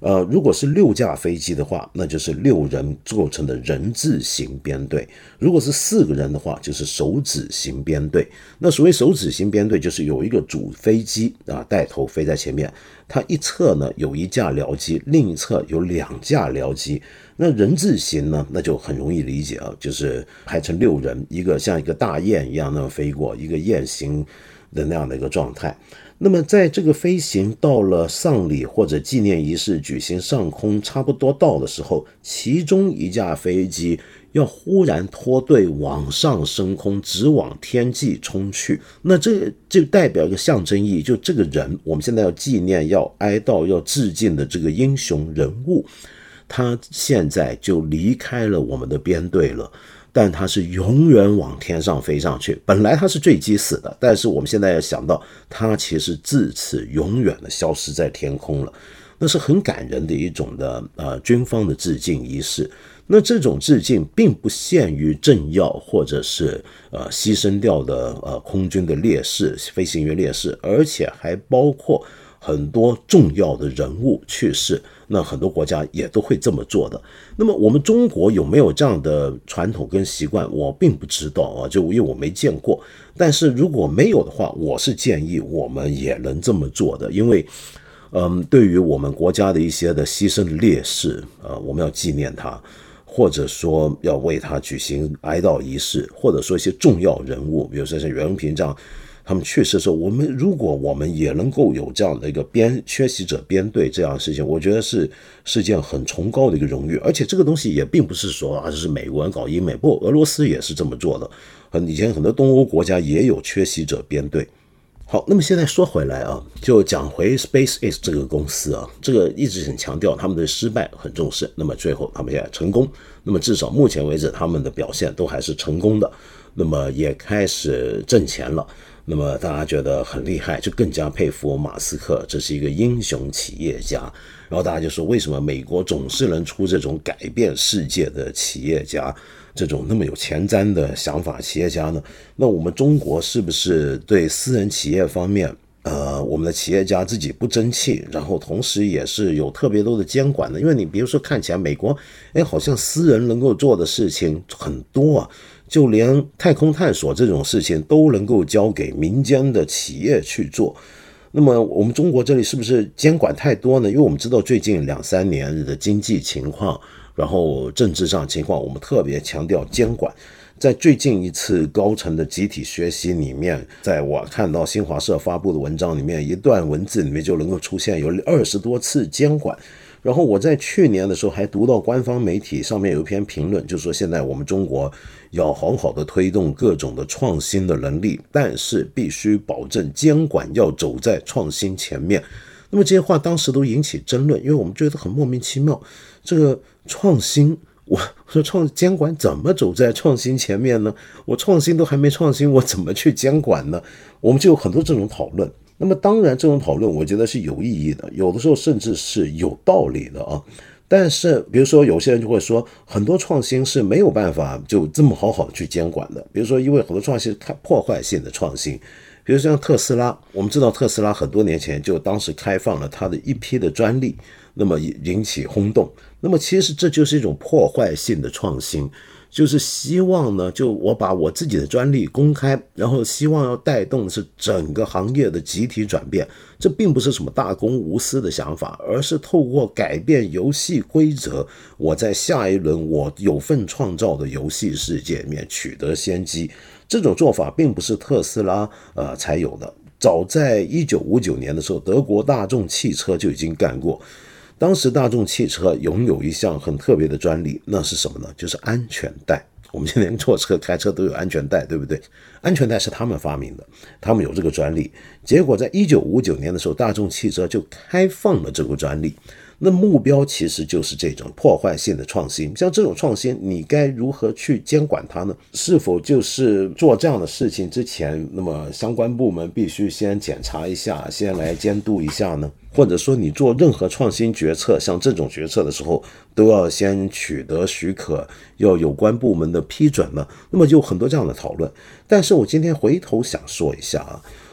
如果是6架飞机的话，那就是6人构成的人字形编队；如果是4个人的话，就是手指型编队。那所谓手指型编队，就是有一个主飞机带头飞在前面，它一侧呢有1架僚机，另一侧有2架僚机。那人字形呢，那就很容易理解啊，就是排成6人，一个像一个大雁一样那么飞过，一个雁形的那样的一个状态。那么在这个飞行到了丧礼或者纪念仪式举行上空差不多到的时候，其中1架飞机要忽然脱队往上升空，直往天际冲去。那这就代表一个象征意义，就这个人我们现在要纪念、要哀悼、要致敬的这个英雄人物，他现在就离开了我们的编队了，但他是永远往天上飞上去。本来他是坠机死的，但是我们现在要想到他其实自此永远的消失在天空了。那是很感人的一种的军方的致敬仪式。那这种致敬并不限于政要或者是牺牲掉的空军的烈士、飞行员烈士，而且还包括很多重要的人物去世，那很多国家也都会这么做的。那么我们中国有没有这样的传统跟习惯，我并不知道啊，就因为我没见过。但是如果没有的话，我是建议我们也能这么做的，因为对于我们国家的一些的牺牲的烈士，我们要纪念他，或者说要为他举行哀悼仪式，或者说一些重要人物，比如说像袁隆平这样，他们去世的时候，如果我们也能够有这样的一个缺席者编队这样的事情，我觉得是件很崇高的一个荣誉。而且这个东西也并不是说是美国人搞英美，不，俄罗斯也是这么做的，以前很多东欧国家也有缺席者编队。好，那么现在说回来啊，就讲回 SpaceX 这个公司啊，这个一直很强调他们的失败很重视，那么最后他们现在成功，那么至少目前为止他们的表现都还是成功的，那么也开始挣钱了。那么大家觉得很厉害，就更加佩服马斯克，这是一个英雄企业家。然后大家就说，为什么美国总是能出这种改变世界的企业家，这种那么有前瞻的想法企业家呢？那我们中国是不是对私人企业方面，我们的企业家自己不争气，然后同时也是有特别多的监管的？因为你比如说看起来美国，好像私人能够做的事情很多啊。就连太空探索这种事情都能够交给民间的企业去做，那么我们中国这里是不是监管太多呢？因为我们知道最近2-3年的经济情况，然后政治上情况，我们特别强调监管。在最近一次高层的集体学习里面，在我看到新华社发布的文章里面，一段文字里面就能够出现有20多次监管。然后我在去年的时候还读到官方媒体上面有一篇评论，就说现在我们中国要好好的推动各种的创新的能力，但是必须保证监管要走在创新前面。那么这些话当时都引起争论，因为我们觉得很莫名其妙，这个创新，我说监管怎么走在创新前面呢？我创新都还没创新，我怎么去监管呢？我们就有很多这种讨论。那么当然这种讨论我觉得是有意义的，有的时候甚至是有道理的啊。但是比如说有些人就会说，很多创新是没有办法就这么好好去监管的。比如说因为很多创新是破坏性的创新，比如像特斯拉，我们知道特斯拉很多年前就当时开放了它的一批的专利，那么引起轰动。那么其实这就是一种破坏性的创新，就是希望呢，就我把我自己的专利公开，然后希望要带动的是整个行业的集体转变。这并不是什么大公无私的想法，而是透过改变游戏规则，我在下一轮我有份创造的游戏世界里面取得先机。这种做法并不是特斯拉才有的，早在1959年的时候，德国大众汽车就已经干过。当时大众汽车拥有一项很特别的专利，那是什么呢？就是安全带。我们现在连坐车开车都有安全带，对不对？安全带是他们发明的，他们有这个专利。结果在1959年的时候，大众汽车就开放了这个专利。那目标其实就是这种破坏性的创新。像这种创新，你该如何去监管它呢？是否就是做这样的事情之前，那么相关部门必须先检查一下，先来监督一下呢？或者说你做任何创新决策，像这种决策的时候，都要先取得许可，要有关部门的批准呢？那么就很多这样的讨论。但是我今天回头想说一下啊，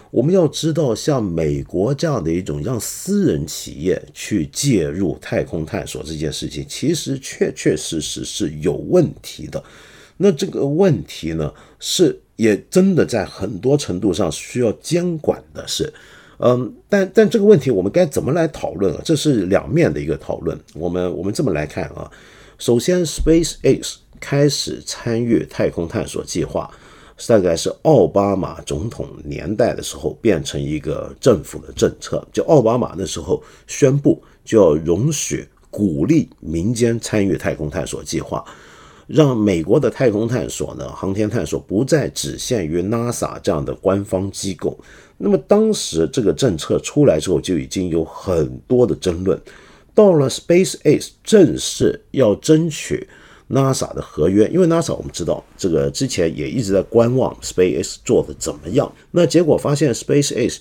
我们要知道，像美国这样的一种让私人企业去介入太空探索这件事情，其实确确实实是有问题的。那这个问题呢，也真的在很多程度上需要监管的是。但这个问题我们该怎么来讨论啊？这是两面的一个讨论。我们这么来看啊，首先 SpaceX 开始参与太空探索计划，大概是奥巴马总统年代的时候变成一个政府的政策，就奥巴马那时候宣布就要容许鼓励民间参与太空探索计划，让美国的太空探索呢，航天探索不再只限于 NASA 这样的官方机构。那么当时这个政策出来之后，就已经有很多的争论。到了 SpaceX 正式要争取 NASA 的合约，因为 NASA 我们知道这个之前也一直在观望 SpaceX 做的怎么样，那结果发现 SpaceX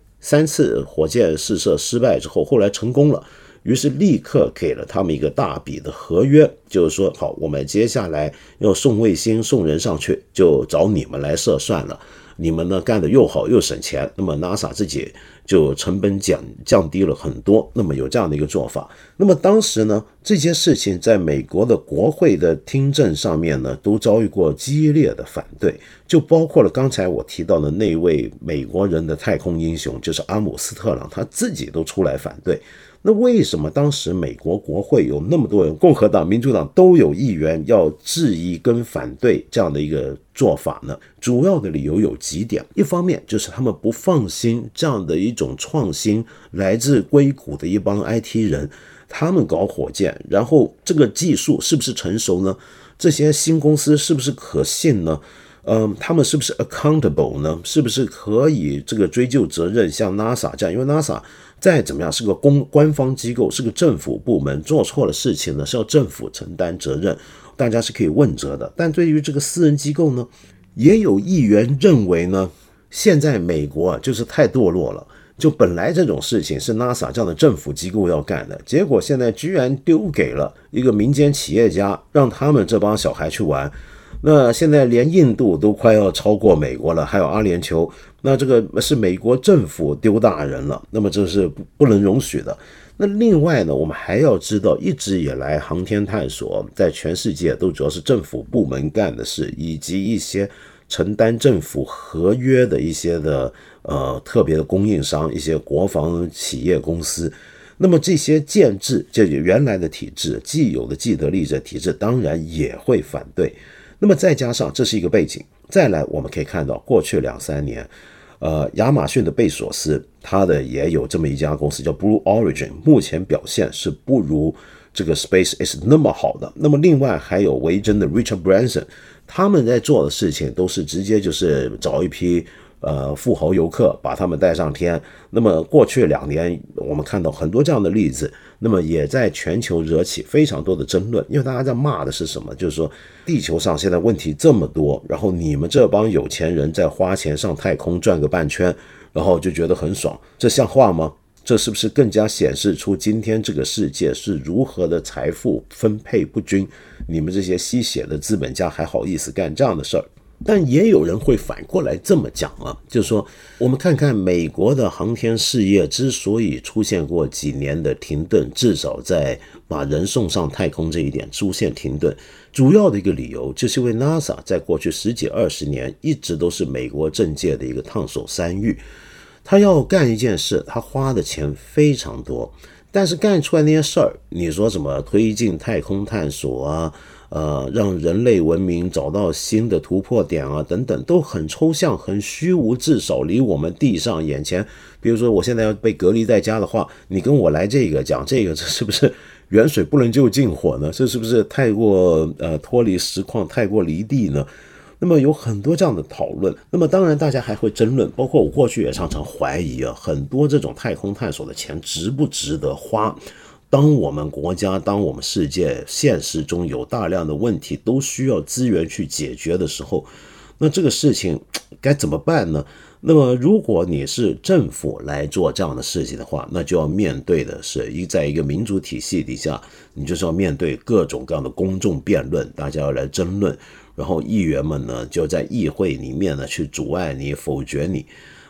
3次火箭试射失败之后，后来成功了，于是立刻给了他们一个大笔的合约，就是说好，我们接下来要送卫星送人上去，就找你们来射算了，你们呢干得又好又省钱，那么 NASA 自己就成本降低了很多，那么有这样的一个做法。那么当时呢，这件事情在美国的国会的听证上面呢，都遭遇过激烈的反对，就包括了刚才我提到的那位美国人的太空英雄，就是阿姆斯特朗，他自己都出来反对。那为什么当时美国国会有那么多人，共和党、民主党都有议员要质疑跟反对这样的一个做法呢？主要的理由有几点，一方面就是他们不放心这样的一种创新来自硅谷的一帮 IT 人，他们搞火箭，然后这个技术是不是成熟呢？这些新公司是不是可信呢？他们是不是 accountable 呢？是不是可以这个追究责任，像 NASA 这样？因为 NASA 再怎么样是个官方机构，是个政府部门，做错了事情呢是要政府承担责任，大家是可以问责的。但对于这个私人机构呢，也有议员认为呢，现在美国就是太堕落了，就本来这种事情是 NASA 这样的政府机构要干的，结果现在居然丢给了一个民间企业家，让他们这帮小孩去玩。那现在连印度都快要超过美国了，还有阿联酋，那这个是美国政府丢大人了，那么这是不能容许的。那另外呢，我们还要知道，一直以来航天探索在全世界都主要是政府部门干的事，以及一些承担政府合约的一些的特别的供应商，一些国防企业公司。那么这些建制，就原来的体制，既有的既得利益者体制，当然也会反对。那么再加上这是一个背景，再来我们可以看到过去2-3年，亚马逊的贝索斯，他的也有这么一家公司叫 Blue Origin， 目前表现是不如这个 SpaceX 那么好的。那么另外还有维珍的 Richard Branson， 他们在做的事情都是直接就是找一批富豪游客把他们带上天。那么过去2年我们看到很多这样的例子，那么也在全球惹起非常多的争论。因为大家在骂的是什么，就是说地球上现在问题这么多，然后你们这帮有钱人在花钱上太空转个半圈，然后就觉得很爽，这像话吗？这是不是更加显示出今天这个世界是如何的财富分配不均？你们这些吸血的资本家还好意思干这样的事儿？但也有人会反过来这么讲啊，就是说我们看看美国的航天事业之所以出现过几年的停顿，至少在把人送上太空这一点出现停顿，主要的一个理由就是因为 NASA 在过去10几20年一直都是美国政界的一个烫手山芋。他要干一件事，他花的钱非常多，但是干出来那些事儿，你说什么推进太空探索啊，让人类文明找到新的突破点啊，等等，都很抽象，很虚无，至少离我们地上眼前。比如说，我现在要被隔离在家的话，你跟我来讲这个，这是不是远水不能救近火呢？这是不是太过脱离实况，太过离地呢？那么有很多这样的讨论，那么当然大家还会争论，包括我过去也常常怀疑啊，很多这种太空探索的钱值不值得花？当我们国家，当我们世界现实中有大量的问题都需要资源去解决的时候，那这个事情该怎么办呢？那么如果你是政府来做这样的事情的话，那就要面对的是在一个民主体系底下，你就是要面对各种各样的公众辩论，大家要来争论，然后议员们呢就在议会里面呢去阻碍你、否决你。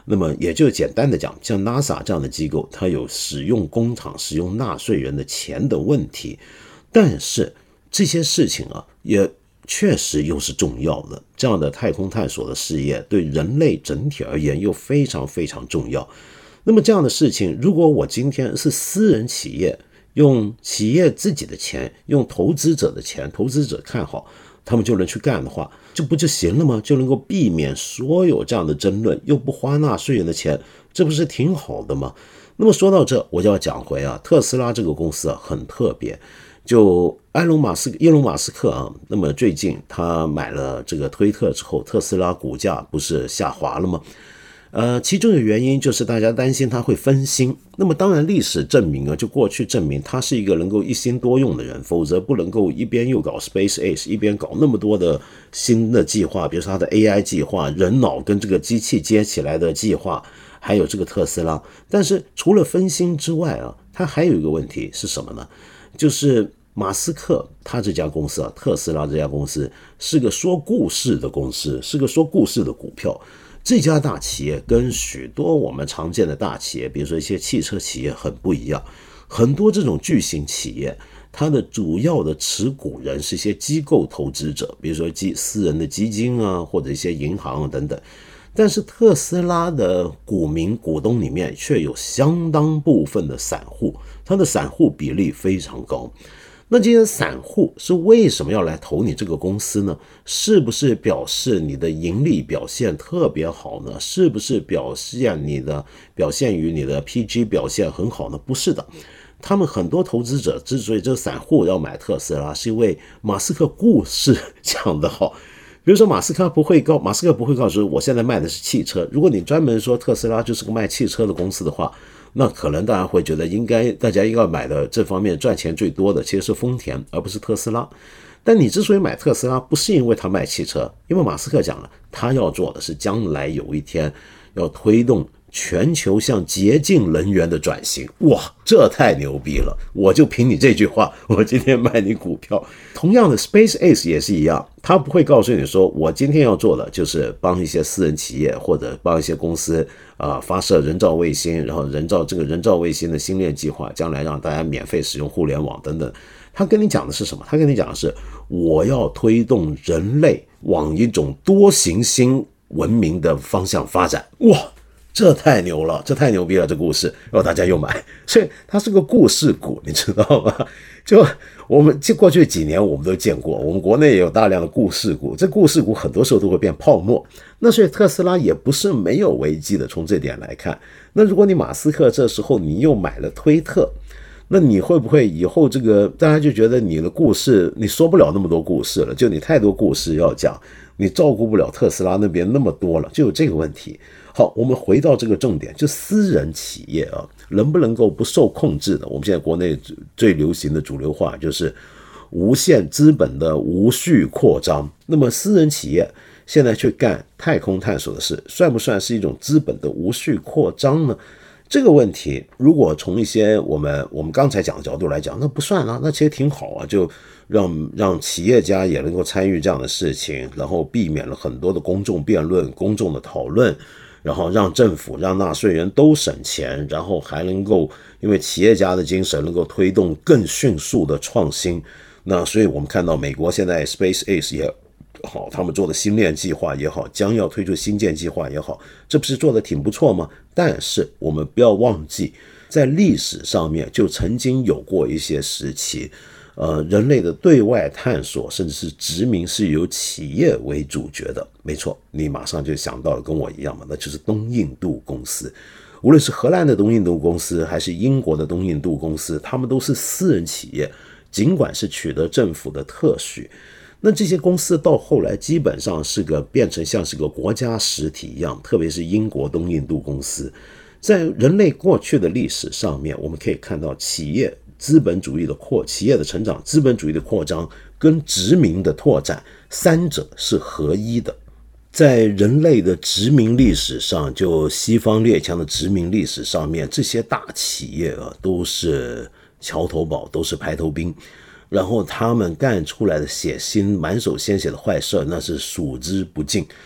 那么也就简单的讲，像 NASA 这样的机构，它有使用工厂、使用纳税人的钱的问题，但是这些事情啊，也确实又是重要的。这样的太空探索的事业对人类整体而言又非常非常重要。那么这样的事情，如果我今天是私人企业，用企业自己的钱，用投资者的钱，投资者看好，他们就能去干的话，这不就行了吗？就能够避免所有这样的争论，又不花纳税人的钱，这不是挺好的吗？那么说到这，我就要讲回特斯拉这个公司很特别。就伊隆马斯克那么最近他买了这个推特之后，特斯拉股价不是下滑了吗？其中的原因就是大家担心他会分心。那么当然历史证明就过去证明他是一个能够一心多用的人，否则不能够一边又搞 SpaceX， 一边搞那么多的新的计划，比如说他的 AI 计划，人脑跟这个机器接起来的计划，还有这个特斯拉。但是除了分心之外他还有一个问题是什么呢？就是马斯克他这家公司特斯拉这家公司是个说故事的公司，是个说故事的股票。这家大企业跟许多我们常见的大企业，比如说一些汽车企业很不一样。很多这种巨型企业，它的主要的持股人是一些机构投资者，比如说私人的基金或者一些银行等等。但是特斯拉的股东里面却有相当部分的散户，它的散户比例非常高。那这些散户是为什么要来投你这个公司呢？是不是表示你的盈利表现特别好呢？是不是表现于你的 PG 表现很好呢？不是的。他们很多投资者之所以这个散户要买特斯拉，是因为马斯克故事讲得好。比如说马斯克不会告诉我现在卖的是汽车。如果你专门说特斯拉就是个卖汽车的公司的话，那可能大家会觉得大家应该买的这方面赚钱最多的其实是丰田，而不是特斯拉。但你之所以买特斯拉，不是因为他卖汽车，因为马斯克讲了，他要做的是将来有一天要推动全球向洁净能源的转型。哇，这太牛逼了！我就凭你这句话，我今天卖你股票。同样的 SpaceX 也是一样，他不会告诉你说我今天要做的就是帮一些私人企业或者帮一些公司发射人造卫星，然后人造卫星的星链计划将来让大家免费使用互联网等等。他跟你讲的是什么？他跟你讲的是我要推动人类往一种多行星文明的方向发展。哇，这太牛了，这太牛逼了，这故事，然后大家又买，所以它是个故事股，你知道吗？就我们过去几年我们都见过，我们国内也有大量的故事股，这故事股很多时候都会变泡沫。那所以特斯拉也不是没有危机的，从这点来看。那如果你马斯克这时候你又买了推特，那你会不会以后这个大家就觉得你的故事你说不了那么多故事了，就你太多故事要讲，你照顾不了特斯拉那边那么多了，就有这个问题。好，我们回到这个重点，就私人企业能不能够不受控制的？我们现在国内最流行的主流话就是无限资本的无序扩张。那么私人企业现在去干太空探索的事，算不算是一种资本的无序扩张呢？这个问题如果从一些我们刚才讲的角度来讲，那不算那其实挺好就让企业家也能够参与这样的事情，然后避免了很多的公众辩论、公众的讨论，然后让政府、让纳税人都省钱，然后还能够因为企业家的精神能够推动更迅速的创新。那所以我们看到美国现在 SpaceX 也好，他们做的星链计划也好，将要推出星舰计划也好，这不是做的挺不错吗？但是我们不要忘记，在历史上面就曾经有过一些时期，人类的对外探索甚至是殖民是由企业为主角的。没错，你马上就想到了跟我一样嘛，那就是东印度公司。无论是荷兰的东印度公司还是英国的东印度公司，他们都是私人企业，尽管是取得政府的特许。那这些公司到后来基本上变成像是个国家实体一样，特别是英国东印度公司。在人类过去的历史上面，我们可以看到企业的成长、资本主义的扩张跟殖民的拓展，三者是合一的。在人类的殖民历史上，就西方列强的殖民历史上面，这些大企业都是桥头堡，都是排头兵。然后他们干出来的满手鲜血的坏事那是数之不尽。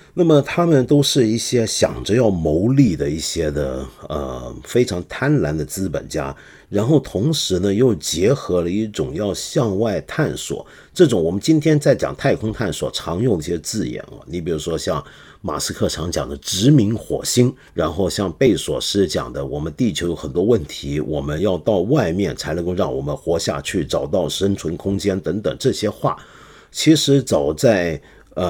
那么他们都是一些想着要牟利的一些的非常贪婪的资本家，然后同时呢又结合了一种要向外探索，这种我们今天在讲太空探索常用的一些字眼你比如说像马斯克常讲的殖民火星，然后像贝索斯讲的我们地球有很多问题，我们要到外面才能够让我们活下去，找到生存空间等等，这些话其实早在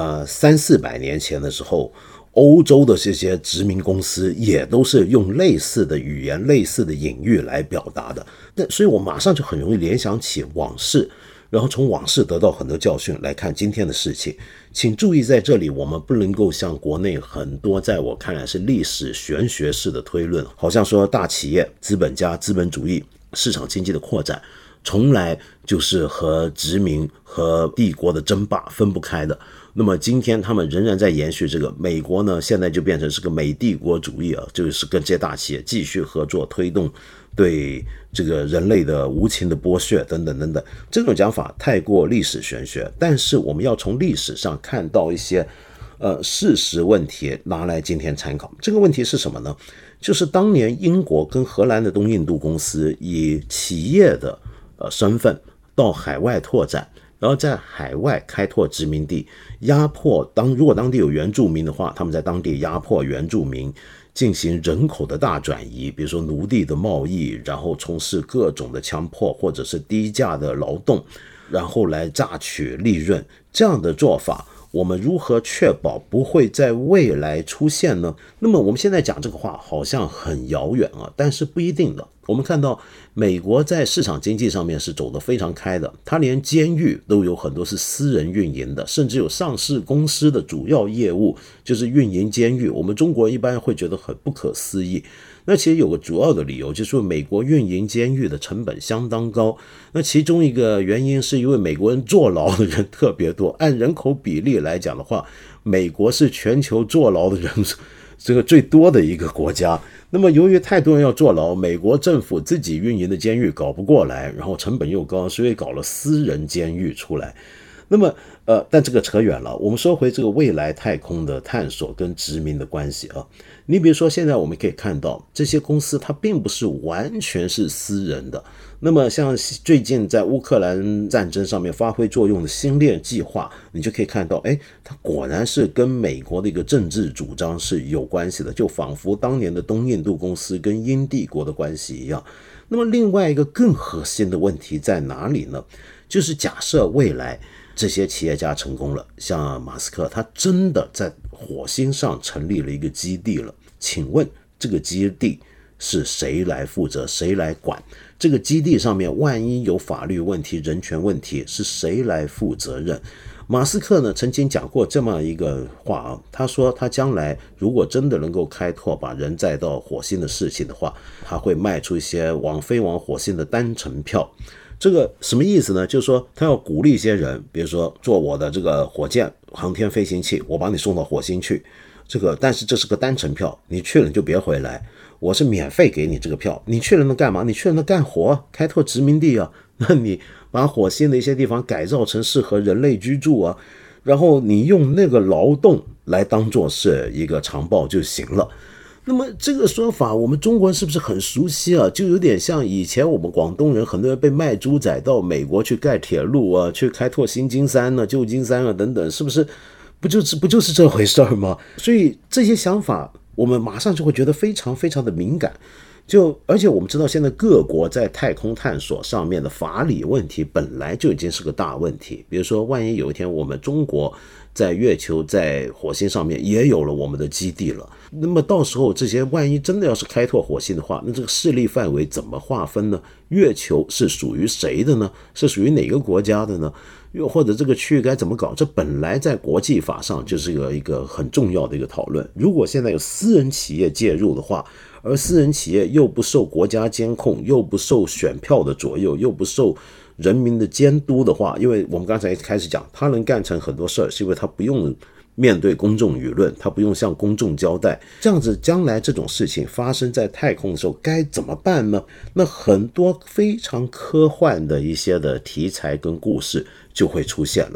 300-400年前的时候，欧洲的这些殖民公司也都是用类似的语言、类似的隐喻来表达的。所以我马上就很容易联想起往事，然后从往事得到很多教训来看今天的事情。请注意，在这里我们不能够像国内很多在我看来是历史玄学式的推论，好像说大企业、资本家、资本主义、市场经济的扩展从来就是和殖民和帝国的争霸分不开的。那么今天他们仍然在延续这个，美国呢现在就变成是个美帝国主义就是跟这些大企业继续合作，推动对这个人类的无情的剥削等等等等。这种讲法太过历史玄学，但是我们要从历史上看到一些事实问题拿来今天参考。这个问题是什么呢？就是当年英国跟荷兰的东印度公司以企业的身份到海外拓展，然后在海外开拓殖民地，压迫如果当地有原住民的话，他们在当地压迫原住民，进行人口的大转移，比如说奴隶的贸易，然后从事各种的强迫或者是低价的劳动，然后来榨取利润。这样的做法我们如何确保不会在未来出现呢？那么我们现在讲这个话好像很遥远但是不一定的。我们看到美国在市场经济上面是走得非常开的，它连监狱都有很多是私人运营的，甚至有上市公司的主要业务就是运营监狱。我们中国人一般会觉得很不可思议，那其实有个主要的理由，就是说美国运营监狱的成本相当高。那其中一个原因是因为美国人坐牢的人特别多，按人口比例来讲的话，美国是全球坐牢的人这个最多的一个国家。那么由于太多人要坐牢，美国政府自己运营的监狱搞不过来，然后成本又高，所以搞了私人监狱出来。那么但这个扯远了，我们说回这个未来太空的探索跟殖民的关系你比如说现在我们可以看到这些公司它并不是完全是私人的。那么像最近在乌克兰战争上面发挥作用的星链计划，你就可以看到它果然是跟美国的一个政治主张是有关系的，就仿佛当年的东印度公司跟英帝国的关系一样。那么另外一个更核心的问题在哪里呢？就是假设未来这些企业家成功了，像马斯克他真的在火星上成立了一个基地了，请问这个基地是谁来负责，谁来管？这个基地上面万一有法律问题、人权问题，是谁来负责任？马斯克呢曾经讲过这么一个话他说他将来如果真的能够开拓把人载到火星的事情的话，他会卖出一些飞往火星的单程票。这个什么意思呢？就是说他要鼓励一些人，比如说做我的这个火箭航天飞行器，我把你送到火星去，但是这是个单程票，你去了你就别回来，我是免费给你这个票，你去了能干嘛？你去了能干活，开拓殖民地那你把火星的一些地方改造成适合人类居住然后你用那个劳动来当作是一个长报就行了。那么这个说法我们中国人是不是很熟悉就有点像以前我们广东人很多人被卖猪仔到美国去盖铁路去开拓新金山旧金山等等，是不是不就是这回事吗？所以这些想法我们马上就会觉得非常非常的敏感。而且我们知道现在各国在太空探索上面的法理问题本来就已经是个大问题。比如说万一有一天我们中国在月球在火星上面也有了我们的基地了，那么到时候这些万一真的要是开拓火星的话，那这个势力范围怎么划分呢？月球是属于谁的呢？是属于哪个国家的呢？又或者这个区域该怎么搞？这本来在国际法上就是一个很重要的一个讨论。如果现在有私人企业介入的话，而私人企业又不受国家监控，又不受选票的左右，又不受人民的监督的话，因为我们刚才开始讲他能干成很多事儿，是因为他不用面对公众舆论，他不用向公众交代。这样子将来这种事情发生在太空的时候该怎么办呢？那很多非常科幻的一些的题材跟故事就会出现了。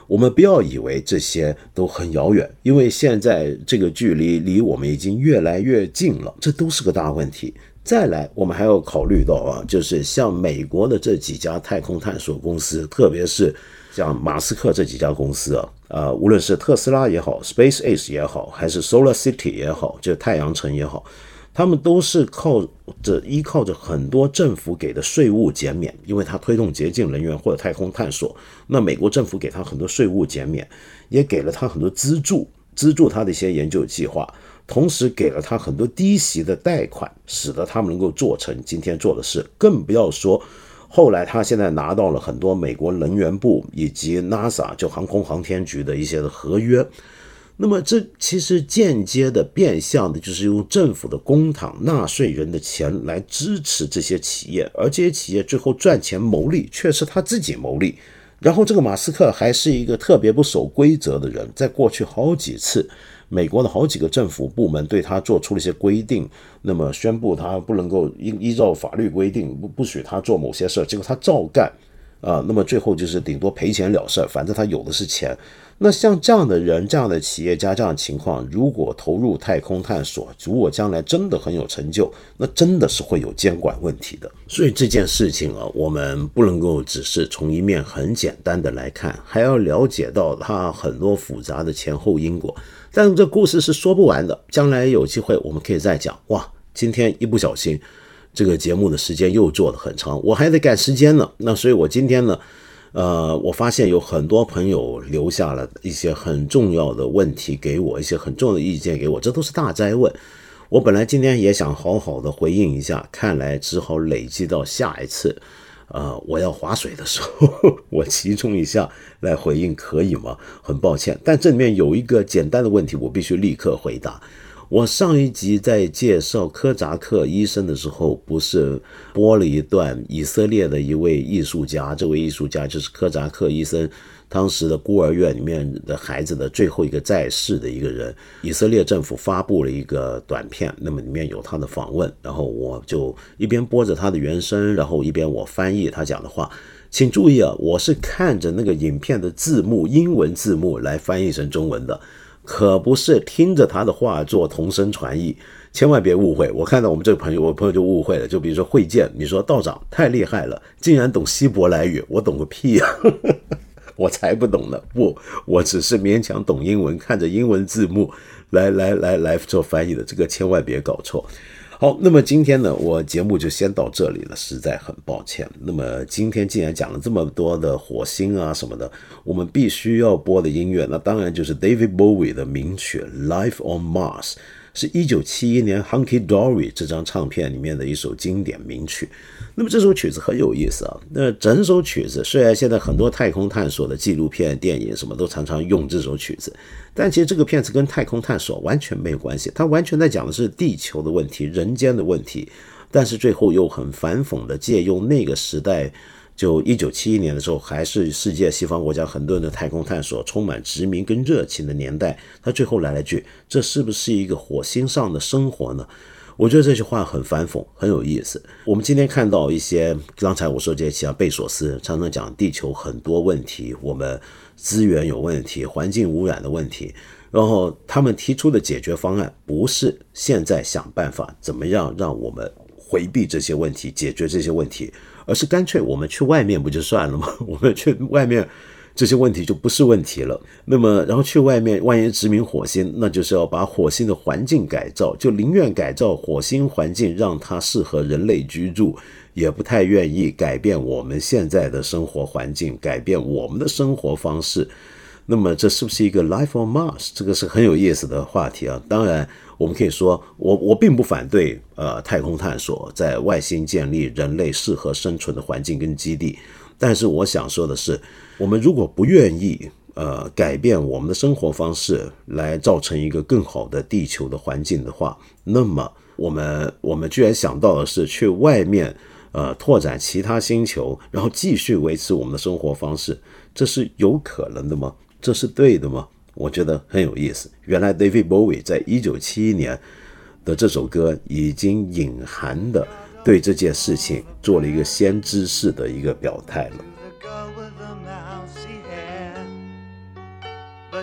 我们不要以为这些都很遥远，因为现在这个距离离我们已经越来越近了，这都是个大问题。再来，我们还要考虑到就是像美国的这几家太空探索公司，特别是像马斯克这几家公司无论是特斯拉也好 ，SpaceX 也好，还是 Solar City 也好，就太阳城也好，他们都是依靠着很多政府给的税务减免，因为它推动洁净能源或者太空探索，那美国政府给他很多税务减免，也给了他很多资助他的一些研究计划。同时给了他很多低息的贷款，使得他们能够做成今天做的事。更不要说后来他现在拿到了很多美国能源部以及 NASA 就航空航天局的一些的合约。那么这其实间接的变相的就是用政府的公帑纳税人的钱来支持这些企业，而这些企业最后赚钱牟利却是他自己牟利。然后这个马斯克还是一个特别不守规则的人，在过去好几次美国的好几个政府部门对他做出了一些规定，那么宣布他不能够依照法律规定不许他做某些事，结果他照干那么最后就是顶多赔钱了事，反正他有的是钱。那像这样的人，这样的企业家，这样的情况，如果投入太空探索，如果将来真的很有成就，那真的是会有监管问题的。所以这件事情我们不能够只是从一面很简单的来看，还要了解到它很多复杂的前后因果。但是这故事是说不完的，将来有机会我们可以再讲。哇，今天一不小心这个节目的时间又做得很长，我还得赶时间呢。那所以我今天呢我发现有很多朋友留下了一些很重要的问题给我，一些很重要的意见给我，这都是大哉问。我本来今天也想好好的回应一下，看来只好累积到下一次我要划水的时候我集中一下来回应，可以吗？很抱歉，但这里面有一个简单的问题我必须立刻回答。我上一集在介绍科扎克医生的时候，不是播了一段以色列的一位艺术家，这位艺术家就是科扎克医生当时的孤儿院里面的孩子的最后一个在世的一个人，以色列政府发布了一个短片，那么里面有他的访问，然后我就一边播着他的原声，然后一边我翻译他讲的话。请注意我是看着那个影片的字幕，英文字幕来翻译成中文的，可不是听着他的话做同声传译，千万别误会。我看到我朋友就误会了，就比如说会见，你说道长太厉害了，竟然懂希伯来语，我懂个屁我才不懂呢，我只是勉强懂英文，看着英文字幕来做翻译的，这个千万别搞错。好，那么今天呢，我节目就先到这里了，实在很抱歉。那么今天既然讲了这么多的火星什么的，我们必须要播的音乐，那当然就是 David Bowie 的名曲 Life on Mars， 是1971年 Hunky Dory 这张唱片里面的一首经典名曲。那么这首曲子很有意思那整首曲子虽然现在很多太空探索的纪录片、电影什么都常常用这首曲子，但其实这个片子跟太空探索完全没有关系，它完全在讲的是地球的问题、人间的问题，但是最后又很反讽的借用那个时代，就1971年的时候，还是世界西方国家很多人的太空探索充满殖民跟热情的年代，他最后来了句，这是不是一个火星上的生活呢？我觉得这句话很反讽，很有意思。我们今天看到一些，刚才我说这些，像贝索斯常常讲地球很多问题，我们资源有问题，环境污染的问题，然后他们提出的解决方案不是现在想办法怎么样让我们回避这些问题，解决这些问题，而是干脆我们去外面不就算了吗？我们去外面这些问题就不是问题了。那么然后去外面，万一殖民火星，那就是要把火星的环境改造，就宁愿改造火星环境让它适合人类居住，也不太愿意改变我们现在的生活环境，改变我们的生活方式。那么这是不是一个 Life on Mars？ 这个是很有意思的话题当然我们可以说我并不反对太空探索，在外星建立人类适合生存的环境跟基地，但是我想说的是，我们如果不愿意改变我们的生活方式来造成一个更好的地球的环境的话，那么我们居然想到的是去外面拓展其他星球，然后继续维持我们的生活方式，这是有可能的吗？这是对的吗？我觉得很有意思。原来 David Bowie 在1971年的这首歌已经隐含的对这件事情做了一个先知式的一个表态了。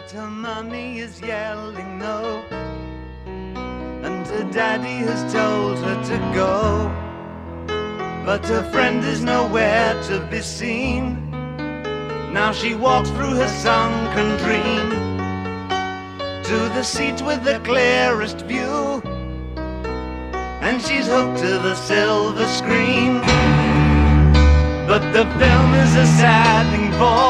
but her mommy is yelling no, and her daddy has told her to go, but her friend is nowhere to be seen. Now she walks through her sunken dream to the seat with the clearest view, and she's hooked to the silver screen. But the film is a sad thing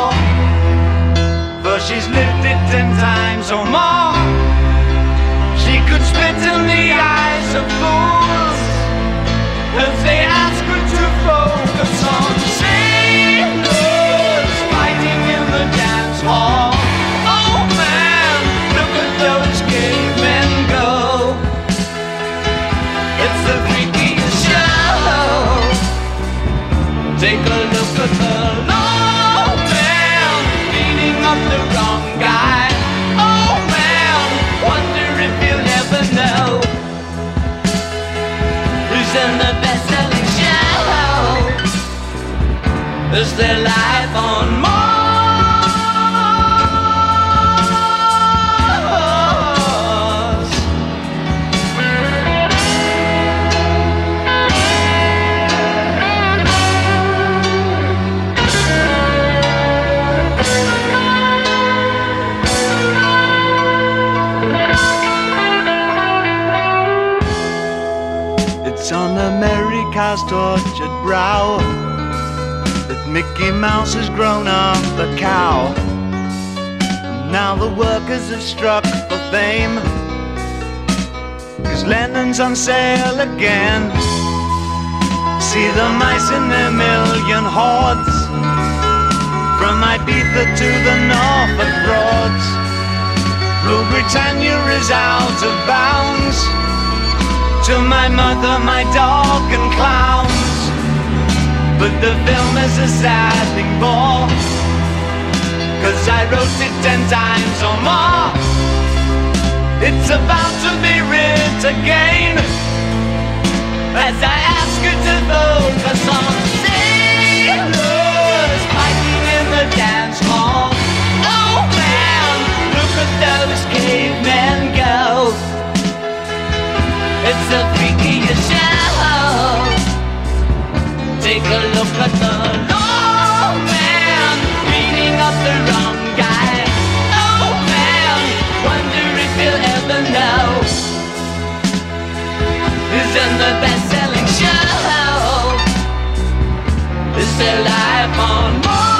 for she's lived it 10 times or more. She could spit in the eyes of fools if they ask her to focus on sailors fighting in the dance hall. Oh man, look at those cavemen go. It's the freakiest show. Take a look at the low man beating up the wrong guy. Oh man, wonder if you'll ever know who's in the best-selling show. Is there life on Mars? It's on America's tortured brow that Mickey Mouse has grown up a cow. And now the workers have struck for fame, 'cause Lennon's on sale again. See the mice in their million hordes, from Ibiza to the Norfolk Broads. Rule Britannia is out of bounds, to my mother, my dog and clowns. But the film is a sad thing for, 'cause I wrote it 10 times or more. It's about to be writ again, as I ask you to focus on sailors fighting in the dance hall. Oh man, look at those cavemen go. It's the freakiest show. Take a look at the low man beating up the wrong guy. Oh man, wonder if you'll ever know who's in the best-selling show. Is there life on Mars?